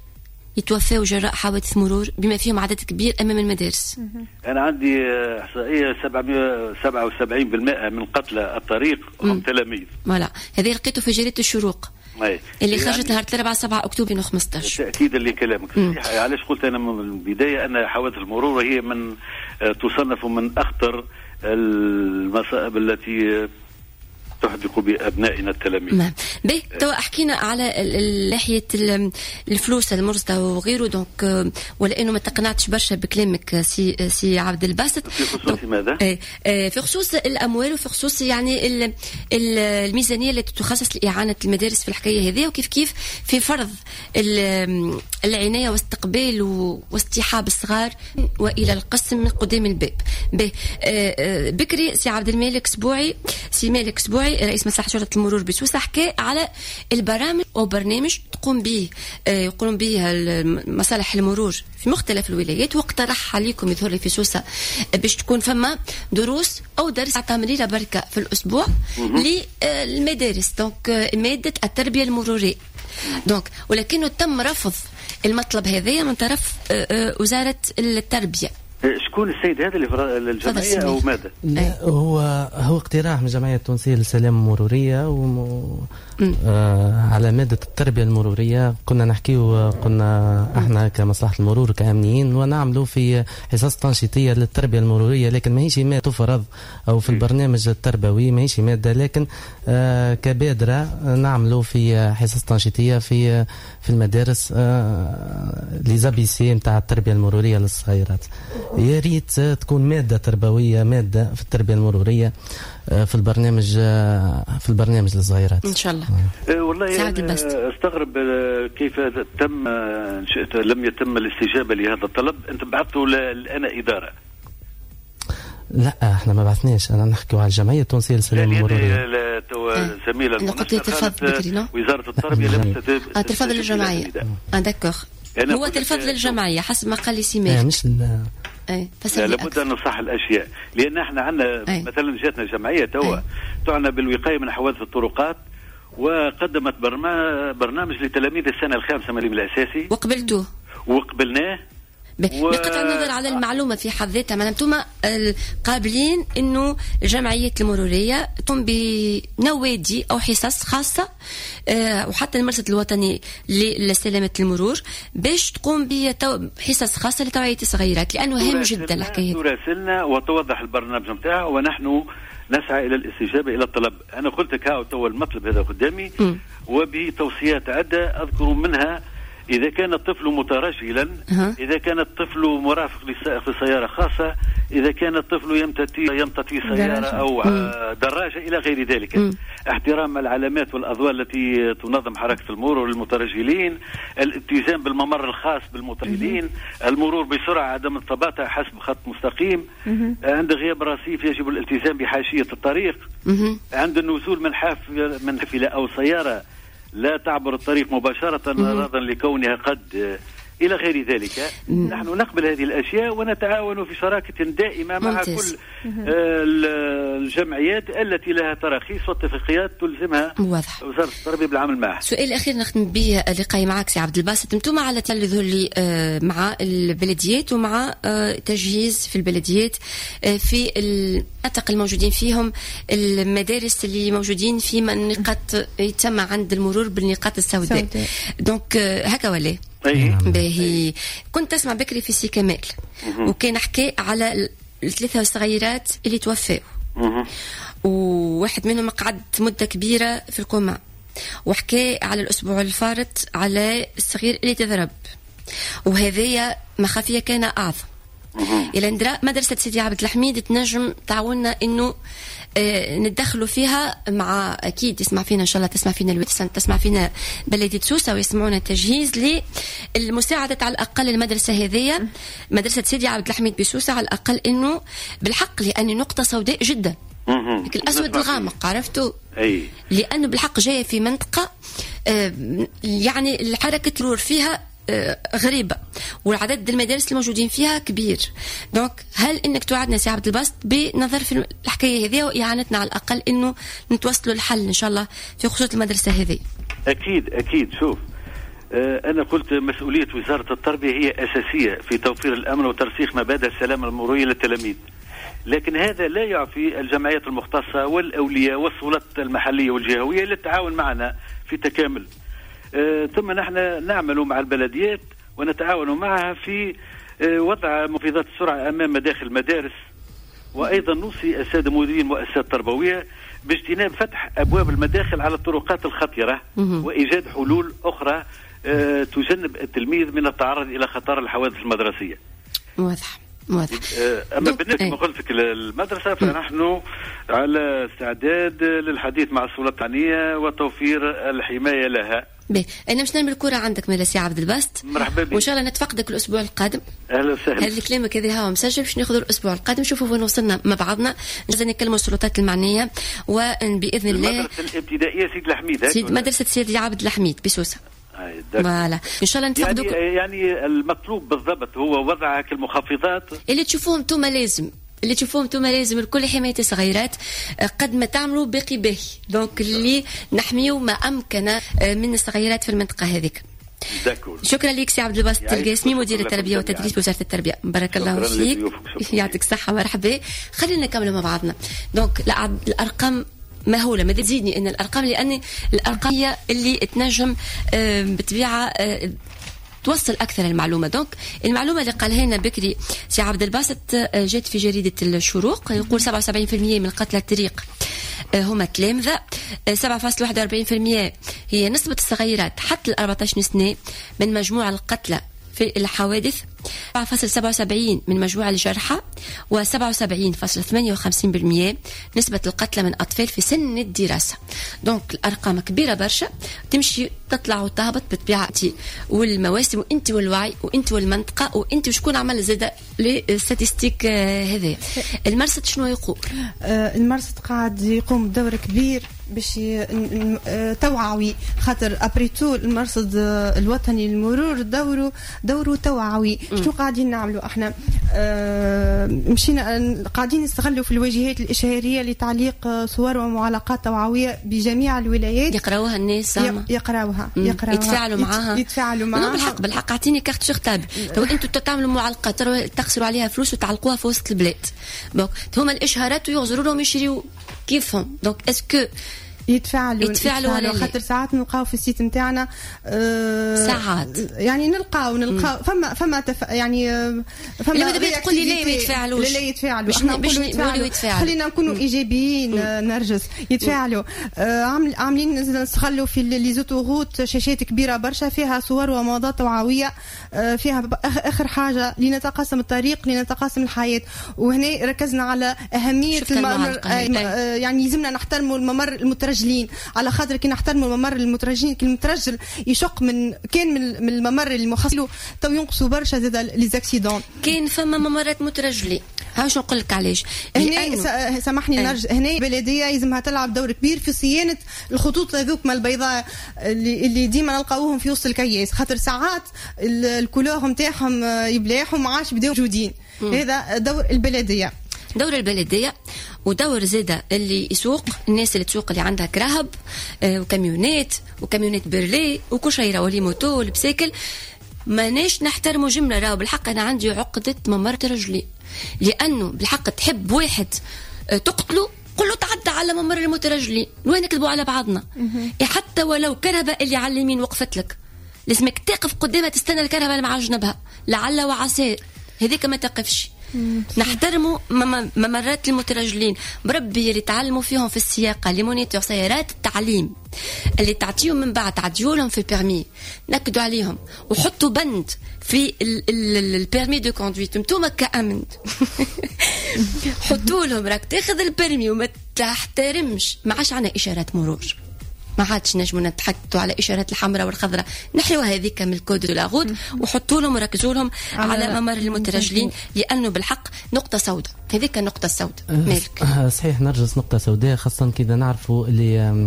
S7: يتوفاوا جراء حوادث مرور بما فيهم عدد كبير أمام المدارس؟
S17: أنا عندي إحصائية 77% من قتلى الطريق هم تلاميذ.
S7: ولا هذه لقيته في جريدة الشروق اللي خرجت نهار 7 أكتوبر 2015.
S17: تأكيدا لكلامك صحيح. علاش قلت أنا من البداية أن حوادث المرور هي من تصنف من أخطر المصائب التي تحدق بأبنائنا التلاميذ.
S7: نعم. باهي توا حكينا على ناحية الفلوس المرصدة وغيره دونك ولا إنه ما تقنعتش برشا بكلامك سي عبد الباسط.
S17: في خصوص ماذا؟
S7: في خصوص الأموال وفي خصوص يعني الميزانية التي تخصص لإعانة المدارس في الحكاية هذه وكيف كيف في فرض العناية واستقبال واصطحاب الصغار وإلى القسم من قدام الباب. باهي بكري سي عبد المالك سبوعي رئيس مصلحة شرطة المرور بسوسة حكى على البرامج أو برنامج يقوم به مصالح المرور في مختلف الولايات واقترح عليكم يظهر لي في سوسة باش تكون فما دروس أو درس تمريرة بركة في الأسبوع للمدارس دونك مادة التربية المرورية دونك ولكنه تم رفض المطلب هذا من طرف وزارة التربية.
S17: شكون السيد هذا اللي الجمعية أو ماذا؟
S13: هو اقتراح من الجمعية التونسية للسلامة المرورية على مادة التربية المرورية. كنا نحكي وقلنا احنا كمصلحة المرور كأمنيين ونعملوا في حصص تنشيطية للتربية المرورية لكن ما هيش مادة تفرض أو في البرنامج التربوي ما هيش مادة لكن كبادرة نعملوا في حصص تنشيطية في المدارس لزابيسي متاع التربية المرورية للصغيرات. يا ريت تكون مادة تربوية مادة في التربية المرورية في البرنامج للصغيرات
S7: إن شاء الله.
S17: والله استغرب كيف لم يتم الاستجابة لهذا الطلب. أنت بعثته الآن إدارة؟
S13: لا احنا ما بعثناش. انا نحكي على الجمعيه التونسيه للسلامه المروريه.
S17: زميله المنسقه وزاره التربيه لم
S7: ترفض للجمعيه. داكوغ هو ترفض للجمعيه حسب ما قال لي سيمال.
S13: مش
S17: لابد ان نصح الاشياء لان احنا عندنا مثلا جاتنا جمعيه توا تعنى بالوقايه من حوادث الطرقات وقدمت برنامج لتلاميذ السنه الخامسه من الاساسي وقبلناه
S7: بقطع النظر على المعلومة في حد ذاتها ما أنتم قابلين إنه الجمعية المرورية تقوم بنوادي أو حصص خاصة وحتى المرصد الوطني لسلامة المرور باش تقوم بحصص خاصة لتوعية الصغيرات لأنه هام جدا الحكاية.
S17: تراسلنا وتوضح البرنامج نتاعها ونحن نسعى إلى الاستجابة إلى الطلب. أنا قلت لك هاو تو المطلب هذا قدامي وبتوصيات عدة أذكر منها إذا كان الطفل مترجلا إذا كان الطفل مرافق لسائق في سيارة خاصة إذا كان الطفل يمتطي سيارة أو دراجة إلى غير ذلك احترام العلامات والأضواء التي تنظم حركة المرور للمترجلين الالتزام بالممر الخاص بالمترجلين المرور بسرعة عدم التباطؤ حسب خط مستقيم عند غياب رصيف يجب الالتزام بحاشية الطريق عند النزول من حافلة أو سيارة لا تعبر الطريق مباشرة نظرا لكونها قد إلى غير ذلك. نحن نقبل هذه الأشياء ونتعاون في شراكة دائمة مع كل الجمعيات التي لها تراخيص واتفاقيات تلزمها وزارة التربية بالعمل معها.
S7: سؤال الأخير نختم به لقاء معك سي عبد الباسط. انتم على تلذذ مع البلديات ومع تجهيز في البلديات في المناطق الموجودين فيهم المدارس اللي موجودين في نقاط يتم عند المرور بالنقاط السوداء دونك هكا ولا باهي. كنت تسمع بكري في سي كمال وكان حكى على الثلاثة صغيرات اللي توفوا وواحد منهم قعد مدة كبيرة في الكوما وحكى على الأسبوع الفارط على الصغير اللي تضرب وهذه مخافية كان أعظم. إلى ندرا مدرسة سيدي عبد الحميد تنجم تعاوننا إنه ندخلوا فيها مع أكيد يسمع فينا إن شاء الله تسمع فينا الويتسان تسمع فينا بلدية سوسة ويسمعونا تجهيز للمساعدة على الأقل المدرسة هذه مدرسة سيدي عبد الحميد بسوسة على الأقل إنه بالحق لأن نقطة سوداء جدا الأسود الغامق عرفتوا لأنه بالحق جاية في منطقة يعني الحركة المرور فيها غريبة والعدد المدارس الموجودين فيها كبير دونك هل انك توعدنا سي عبد الباسط بنظر في الحكاية هذه وإعانتنا على الأقل انه نتوصلوا الحل ان شاء الله في خصوص المدرسة هذه؟
S17: اكيد شوف أنا قلت مسؤولية وزارة التربية هي أساسية في توفير الأمن وترسيخ مبادئ السلامة المرورية للتلاميذ، لكن هذا لا يعفي الجمعيات المختصة والأولياء والسلطات المحلية والجهوية للتعاون معنا في تكامل. ثم نحن نعمل مع البلديات ونتعاون معها في وضع مفيدات السرعة أمام مداخل المدارس، وأيضا نوصي السادة مديرين المؤسسات التربوية باجتناب فتح أبواب المداخل على الطرقات الخطرة وإيجاد حلول أخرى تجنب التلميذ من التعرض إلى خطر الحوادث المدرسية.
S7: واضح.
S17: أما بالنسبة لقلتك المدرسة فنحن على استعداد للحديث مع السلطات التعنية وتوفير الحماية لها.
S7: أنا مش نعمل الكرة عندك ميلاسي عبد الباسط،
S17: مرحبا بك،
S7: وإن شاء الله نتفقدك الأسبوع القادم.
S17: أهلا وسهلا.
S7: هذا كلامك هذا هو مسجل باش ناخذ الأسبوع القادم، نشوفوا وين وصلنا مع بعضنا، نجد نكلموا السلطات المعنية وبإذن الله.
S17: المدرسة الابتدائية سيد الحميد،
S7: مدرسة سيدي عبد الحميد بسوسة. فوالا ان شاء الله نتفقدوا.
S17: يعني المطلوب بالضبط هو وضع المخفضات اللي
S7: تشوفوهم توما لازم الكل حماية الصغيرات قد ما تعملوا باقي باهي، دونك اللي نحميو ما أمكن من الصغيرات في المنطقة هذيك. شكرا لك سي عبد الباسط القاسمي مدير التربية والتدريس بوزارة التربية، بارك الله فيك، يعطيك الصحة، مرحبا. خلينا نكمل مع بعضنا. دونك الأرقام مهولة، ما تزيدني ان الارقام، لان الارقام هي اللي تنجم بطبيعه توصل اكثر المعلومه. دونك المعلومه اللي قالها لنا بكري سي عبد الباسط جات في جريده الشروق، يقول 77% من قتلى الطريق هما تلامذة، 7.41% هي نسبة الصغيرات حتى 14 سنة من مجموع القتلى في الحوادث، 7.77 من مجموع الجرحى، و77.58% نسبة القتلى من أطفال في سن الدراسة. دونك الأرقام كبيرة برشا، تمشي تطلع وتهبط بطبيعتي، والمواسم وانت والوعي وانت والمنطقة وانت وشكون عمل زادة للستاتستيك هذا. المرصد شنو يقول؟
S8: المرصد قاعد يقوم بدور كبير باش توعوي، خاطر ابريتو المرصد الوطني للمرور دوره توعوي. شنو قاعدين نعملوا احنا؟ مشينا قاعدين نستغلوا في الواجهات الاشهاريه لتعليق صور ومعلقات توعويه بجميع الولايات،
S7: يقراوها الناس،
S8: يقراوها
S7: يتفاعلوا معاها. بالحق اعطيني كارت شغتاب، تو انتوا تعملوا معلقات تخسروا عليها فلوس وتعلقوها في وسط البلاد. دونك هما الاشهارات ويغزروا لهم يشريوا كيفهم. دونك اسكو يتفاعلوا
S8: خاطر ساعات نلقاو في السيت نتاعنا
S7: ساعات
S8: يعني نلقاو فما يعني
S7: فما تقول لي ليه
S8: لا يتفاعلوا، احنا نقولوا يتفاعلوا، خلينا نكونوا ايجابيين. نرجس يتفاعلوا. عاملين نستغلوا في لي زوتوغوت شاشات كبيره برشا فيها صور وموضات توعويه، فيها اخر حاجه لنتقاسم الطريق لنتقاسم الحياه. وهنا ركزنا على اهميه الممر، يعني لازمنا نحترموا الممر المترجلين، على خاطر كي نحترموا الممر المترجلين، كي المترجل يشق من الممر المخصص تو ينقصوا برشا زاد لي زاكسيدون.
S7: كاين فما ممرات مترجلين، هاش نقول لك علاش.
S8: هنا سامحني نرجع، هنا البلديه لازمها تلعب دور كبير في صيانه الخطوط هذوك ما البيضاء اللي ديما نلقاوهم في وسط الكياس، خاطر ساعات الكولور نتاعهم يبلاحوا ما عادش بداو موجودين. هذا دور البلديه، ودور زادة اللي يسوق، الناس اللي تسوق اللي عندها كراهب وكاميونات برلي وكل شيء، راهو لي موتو والبسيكل، ماناش نحترموا جملة. راهو بالحق أنا عندي عقدة ممر رجلي، لأنه بالحق تحب واحد تقتله قل له تعدى على ممر المترجلين، وين نكذبوا على بعضنا. حتى ولو كرهبة اللي على اليمين وقفت لك، لازمك تقف قدامها تستنى الكرهبة اللي مع جنبها، لعل وعسى هذيك ما تقفش. نحترموا ممرات المترجلين، مربي اللي تعلموا فيهم في السياقه، لي مونيتور سيارات التعليم اللي تعطيهم من بعد تعديولهم في البيرمي، نكدوا عليهم وحطوا بند في البيرمي دو كوندويت نتوما كأمن حطوا لهم راك تاخذ البيرمي وما تحترمش، ما عادش عندنا اشارات مرور، ما عادش نجموا نتحكتوا على اشارات الحمراء والخضراء، نحيوا هذيك من الكود دو لاغود وحطوا لهم وركزوا لهم على ممر المترجلين، لانه بالحق نقطه سوداء، هذيك النقطه السوداء. مالك
S13: صحيح نرجس نقطه سوداء، خاصه كذا نعرفوا اللي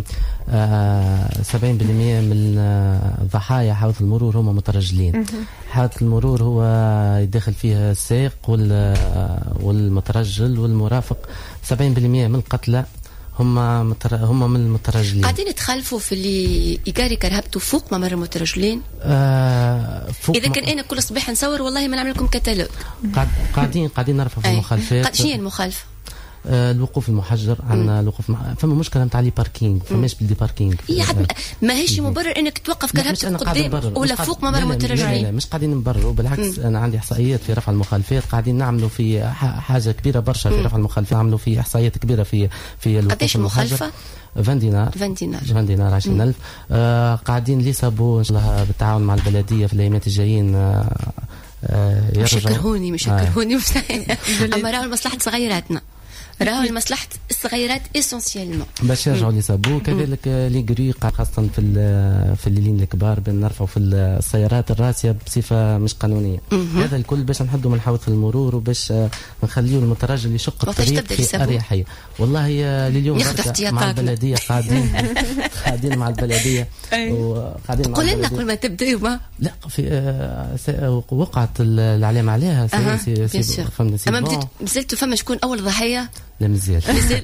S13: 70% من ضحايا حوادث المرور هم مترجلين. حادث المرور هو يدخل فيه السائق والمترجل والمرافق، 70% من القتلى هم من المترجلين.
S7: قاعدين تخلفوا في اللي إيجاري كرهبتوا فوق ممر المترجلين.
S13: فوق
S7: إذا كان أنا كل صباح نصور والله ما نعمل لكم كتالوج.
S13: قاعدين نرفع في المخالفات.
S7: شنو المخالفة؟
S13: الوقوف المحجر. عندنا الوقوف فما مشكله نتاع لي باركينغ، فماش بدي باركينغ.
S7: ما هيش مبرر انك توقف كرهبتك قدام ولا فوق ممر المترجلين.
S13: لا مش قاعدين نبرروا، بالعكس انا عندي احصائيات في رفع المخالفات، قاعدين نعملوا في حاجه كبيره برشا في رفع المخالفات، نعملوا في احصائيات كبيره في الوقوف المحجر. 20 دينار 20,000. قاعدين لي سابو ان شاء الله بالتعاون مع البلديه في الايامات الجايين
S7: مش يكرهوني اما راهو مصلحه صغيراتنا، راهو المصلحة الصغيرات اسونسيالمون
S13: باش يرجعوا ليصابوا. كذلك لي غري خاصة في الليلين الكبار بنرفعوا في السيارات الراسية بصفة مش قانونية. هذا الكل باش نحدوا من حوادث المرور وباش نخليوا المترجل يشق الطريق في أريحية. والله لليوم مع البلدية قاعدين مع البلدية وقاعدين مع
S7: قول لنا قبل ما تبداوا. ما
S13: لا في وقعت العلامة عليها
S7: أما مازلتوا فما شكون أول ضحية؟
S13: لا مزيان.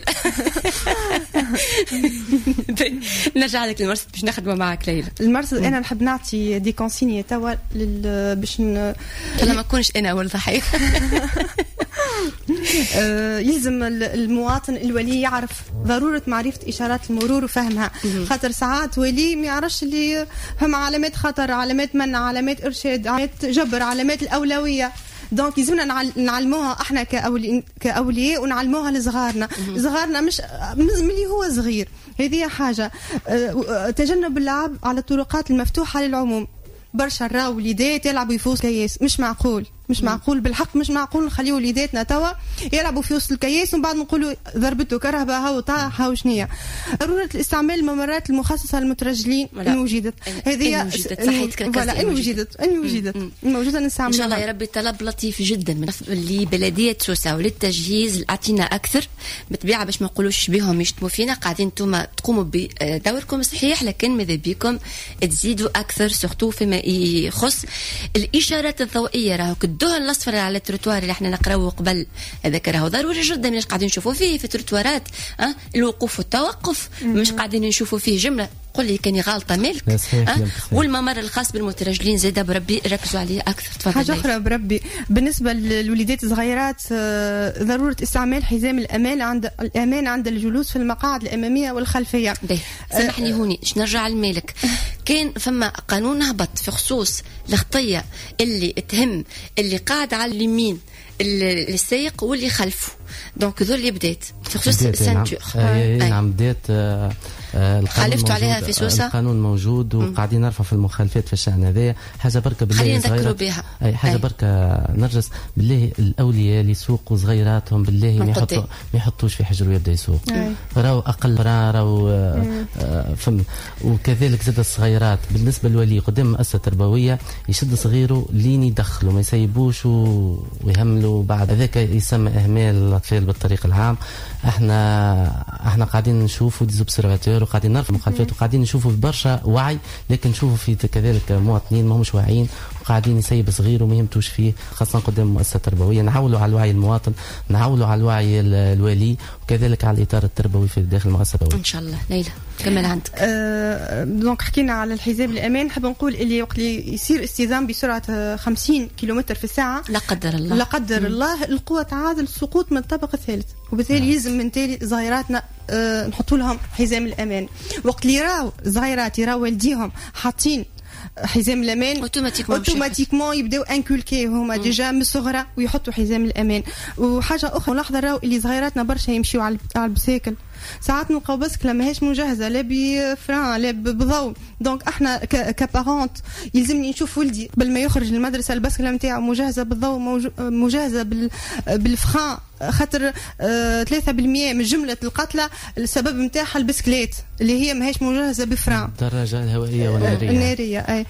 S7: نرجع لك للمرصد باش نخدموا معك ليلى.
S8: المرصد انا نحب نعطي دي كونسيني توا باش
S7: ما نكونش انا اول ضحيه.
S8: يلزم المواطن الولي يعرف ضرورة معرفة إشارات المرور وفهمها، خاطر ساعات ولي ما يعرفش اللي هم علامات خطر، علامات منع، علامات إرشاد، علامات جبر، علامات الأولوية. دونك يلزمنا نعلموها احنا كأولياء ونعلموها لصغارنا مش ملي هو صغير. هذه حاجة. تجنب اللعب على الطرقات المفتوحة للعموم. برشا راو وليدات يلعبوا في وسط الكياس، مش معقول بالحق، مش معقول نخليو وليداتنا توا يلعبوا في وسط الكياس ومن بعد نقولوا ضربته كرهبه هاو طاح هاو شنيا. ضروره الاستعمال الممرات المخصصه للمترجلين ان وجدت. هذه ان وجدت موجوده نستعملها
S7: ان شاء الله. يا ربي طلب لطيف جدا من لبلديه سوسه وللتجهيز اعطينا اكثر بالطبيعه باش ما نقولوش بهم يشتموا فينا. قاعدين انتم تقوموا بدوركم صحيح، لكن ماذا بكم تزيدوا اكثر سورتو فيما يخص الاشارات الضوئيه. راهو الدهن الاصفر على التروتوار اللي احنا نقراوه قبل هذاك راهو ضروري جدا مش قاعدين نشوفوا فيه في التروتوارات. الوقوف والتوقف مش قاعدين نشوفوا فيه جمله. قل لي كاني غالطه مالك. والممر الخاص بالمترجلين زيد بربي ركزوا عليه اكثر. تفضل.
S8: حاجه اخرى بربي بالنسبه للوليدات الصغيرات، ضروره استعمال حزام الامان عند الجلوس في المقاعد الاماميه والخلفيه.
S7: سامحني هوني باش نرجع لمالك. كان فما قانون هبط في خصوص الخطيه اللي تهم اللي قاعد على اليمين السائق واللي خلفه. دونك ذول اللي بدات في خصوص السنتور.
S13: نعم بدات.
S7: خالفتوا عليها في سوسة.
S13: القانون موجود وقاعدين نرفع في المخالفات في الشأن هذا. حاجة بركة بالله
S7: نذكروا بها.
S13: حاجة بركة نرجس بالله الأولياء اللي يسوقوا صغيراتهم بالله ما يحطوش في حجر ويبدا يسوق. راو أقل راو فم. وكذلك زاد الصغيرات بالنسبة للولي قدام مؤسسة تربوية يشد صغيره لين يدخلوا ما يسيبوش ويهملوا بعد هذاك يسمى إهمال الأطفال بالطريق العام. احنا قاعدين نشوفوا ديزوبسيرفاتور وقاعدين نرفع مخالفات وقاعدين نشوفوا برشا وعي، لكن نشوفوا في كذلك مواطنين ما همش واعيين وقاعدين يسيب صغير وما يهمتوش فيه، خاصة قدام مؤسسة تربوية. نعولوا على الوعي المواطن، نعولوا على الوعي الوالي، وكذلك على الإطار التربوي في داخل المؤسسة التربوية.
S7: إن شاء الله. ليلى كمل عندك.
S8: دونك حكينا على الحزام الأمان. نحب نقول اللي وقت اللي يصير استخدام بسرعة 50 كيلومتر في الساعة
S7: لا قدر الله
S8: القوة تعادل السقوط من الطابق الثالث، وبالتالي يلزم من تالي صغيراتنا نحطوا لهم حزام الأمان. وقت اللي يراو صغيرات يراو والديهم حاطين حزام الامان اوتوماتيكمون يبداو انكولكي هما ديجا من الصغرى ويحطوا حزام الامان. وحاجه اخرى نلاحظوا راهو اللي صغيراتنا برشا يمشيو على البسيكل، ساعات نلقاو بسكله ماهيش مجهزه لا بفران لا بضوء. دونك احنا كبارونت يلزمني نشوف ولدي قبل ما يخرج للمدرسه البسكله نتاعو مجهزه بالضوء، مجهزه بالفران، خاطر 3% من جمله القتلى السبب نتاعها البسكليت اللي هي ماهيش مجهزه بفران.
S13: الدراجه الهوائيه والناريه.
S8: اي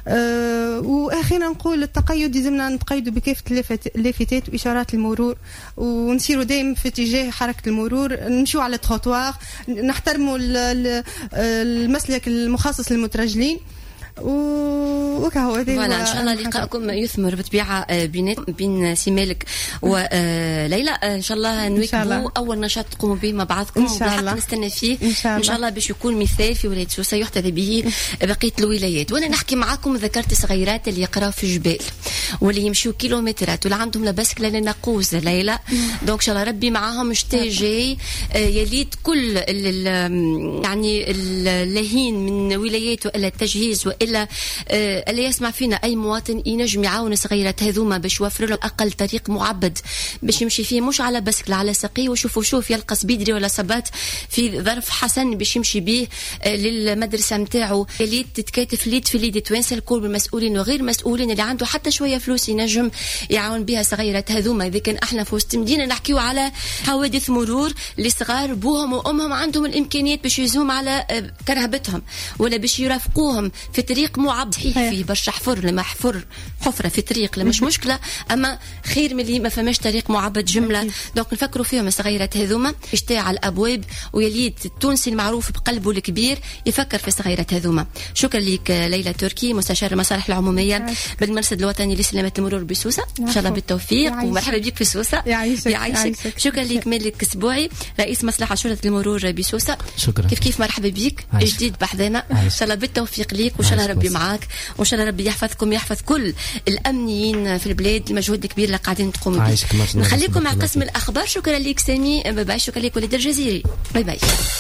S8: واخيرا نقول التقيد يلزمنا نتقيدوا بكافه اللافتات واشارات المرور، ونسيروا دائما في اتجاه حركه المرور، نمشوا على التروتوار، نحترموا المسلك المخصص للمترجلين. وكهو
S7: فوالا ان شاء الله لقاءكم يثمر بطبيعه بين سي مالك وليلى. ان شاء الله نواكبوا اول نشاط تقوموا به مع بعضكم، وبالحق نستنى فيه ان شاء الله باش يكون مثال في ولايه سوسه يحتذى به بقيه الولايات. وانا نحكي معاكم ذكرت صغيرات اللي يقراو في الجبال واللي يمشيو كيلومترات ولا عندهم لا بسكله لا ناقوس ليلى. دونك ان شاء الله ربي معاهم شتاء جاي يليت كل يعني اللاهين من ولايات والا التجهيز والا اللي يسمع فينا اي مواطن ينجم يعاون الصغيرات هذوما باش يوفر له اقل طريق معبد باش يمشي فيه، مش على بسكله على ساقيه وشوف يلقى سبيدري ولا صبات في ظرف حسن باش يمشي به للمدرسه نتاعو. يليت تتكاتف ليد في ليد توانسه الكل بالمسؤولين وغير مسؤولين اللي عنده حتى شويه فلوس ينجم يعاون بها صغيرات هذوما. اذا كان احنا في وسط مدينه نحكيو على حوادث مرور لصغار بوهم وامهم عندهم الامكانيات باش يزوم على كرهبتهم ولا باش يرافقوهم في طريق معبد فيه برشا حفر لما حفره في طريق لا مش مشكله، اما خير من اللي ما فماش طريق معبد جمله. دونك نفكروا فيهم الصغيرات هذوما يشتاع على الابواب ويليت التونسي المعروف بقلبه الكبير يفكر في الصغيرات هذوما. شكرا لك ليلى تركي مستشار المصالح العموميه بالمرصد الوطني لسلامه المرور بسوسه، ان شاء الله بالتوفيق ومرحبا بك في سوسه. يعيشك. شكرا لك مالك سبوعي رئيس مصلحه شرطه المرور بسوسه.
S13: شكرا.
S7: كيف مرحبا بك جديد بحذانا ان شاء الله بالتوفيق ليك وان شاء الله ربي معاك وان شاء الله ربي يحفظكم يحفظ كل الامنيين في البلاد المجهود الكبير اللي قاعدين تقوموا به. نخليكم مع قسم الاخبار. شكرا لك سامي، باي باي. شكرا لك وليد الجزيري، باي باي.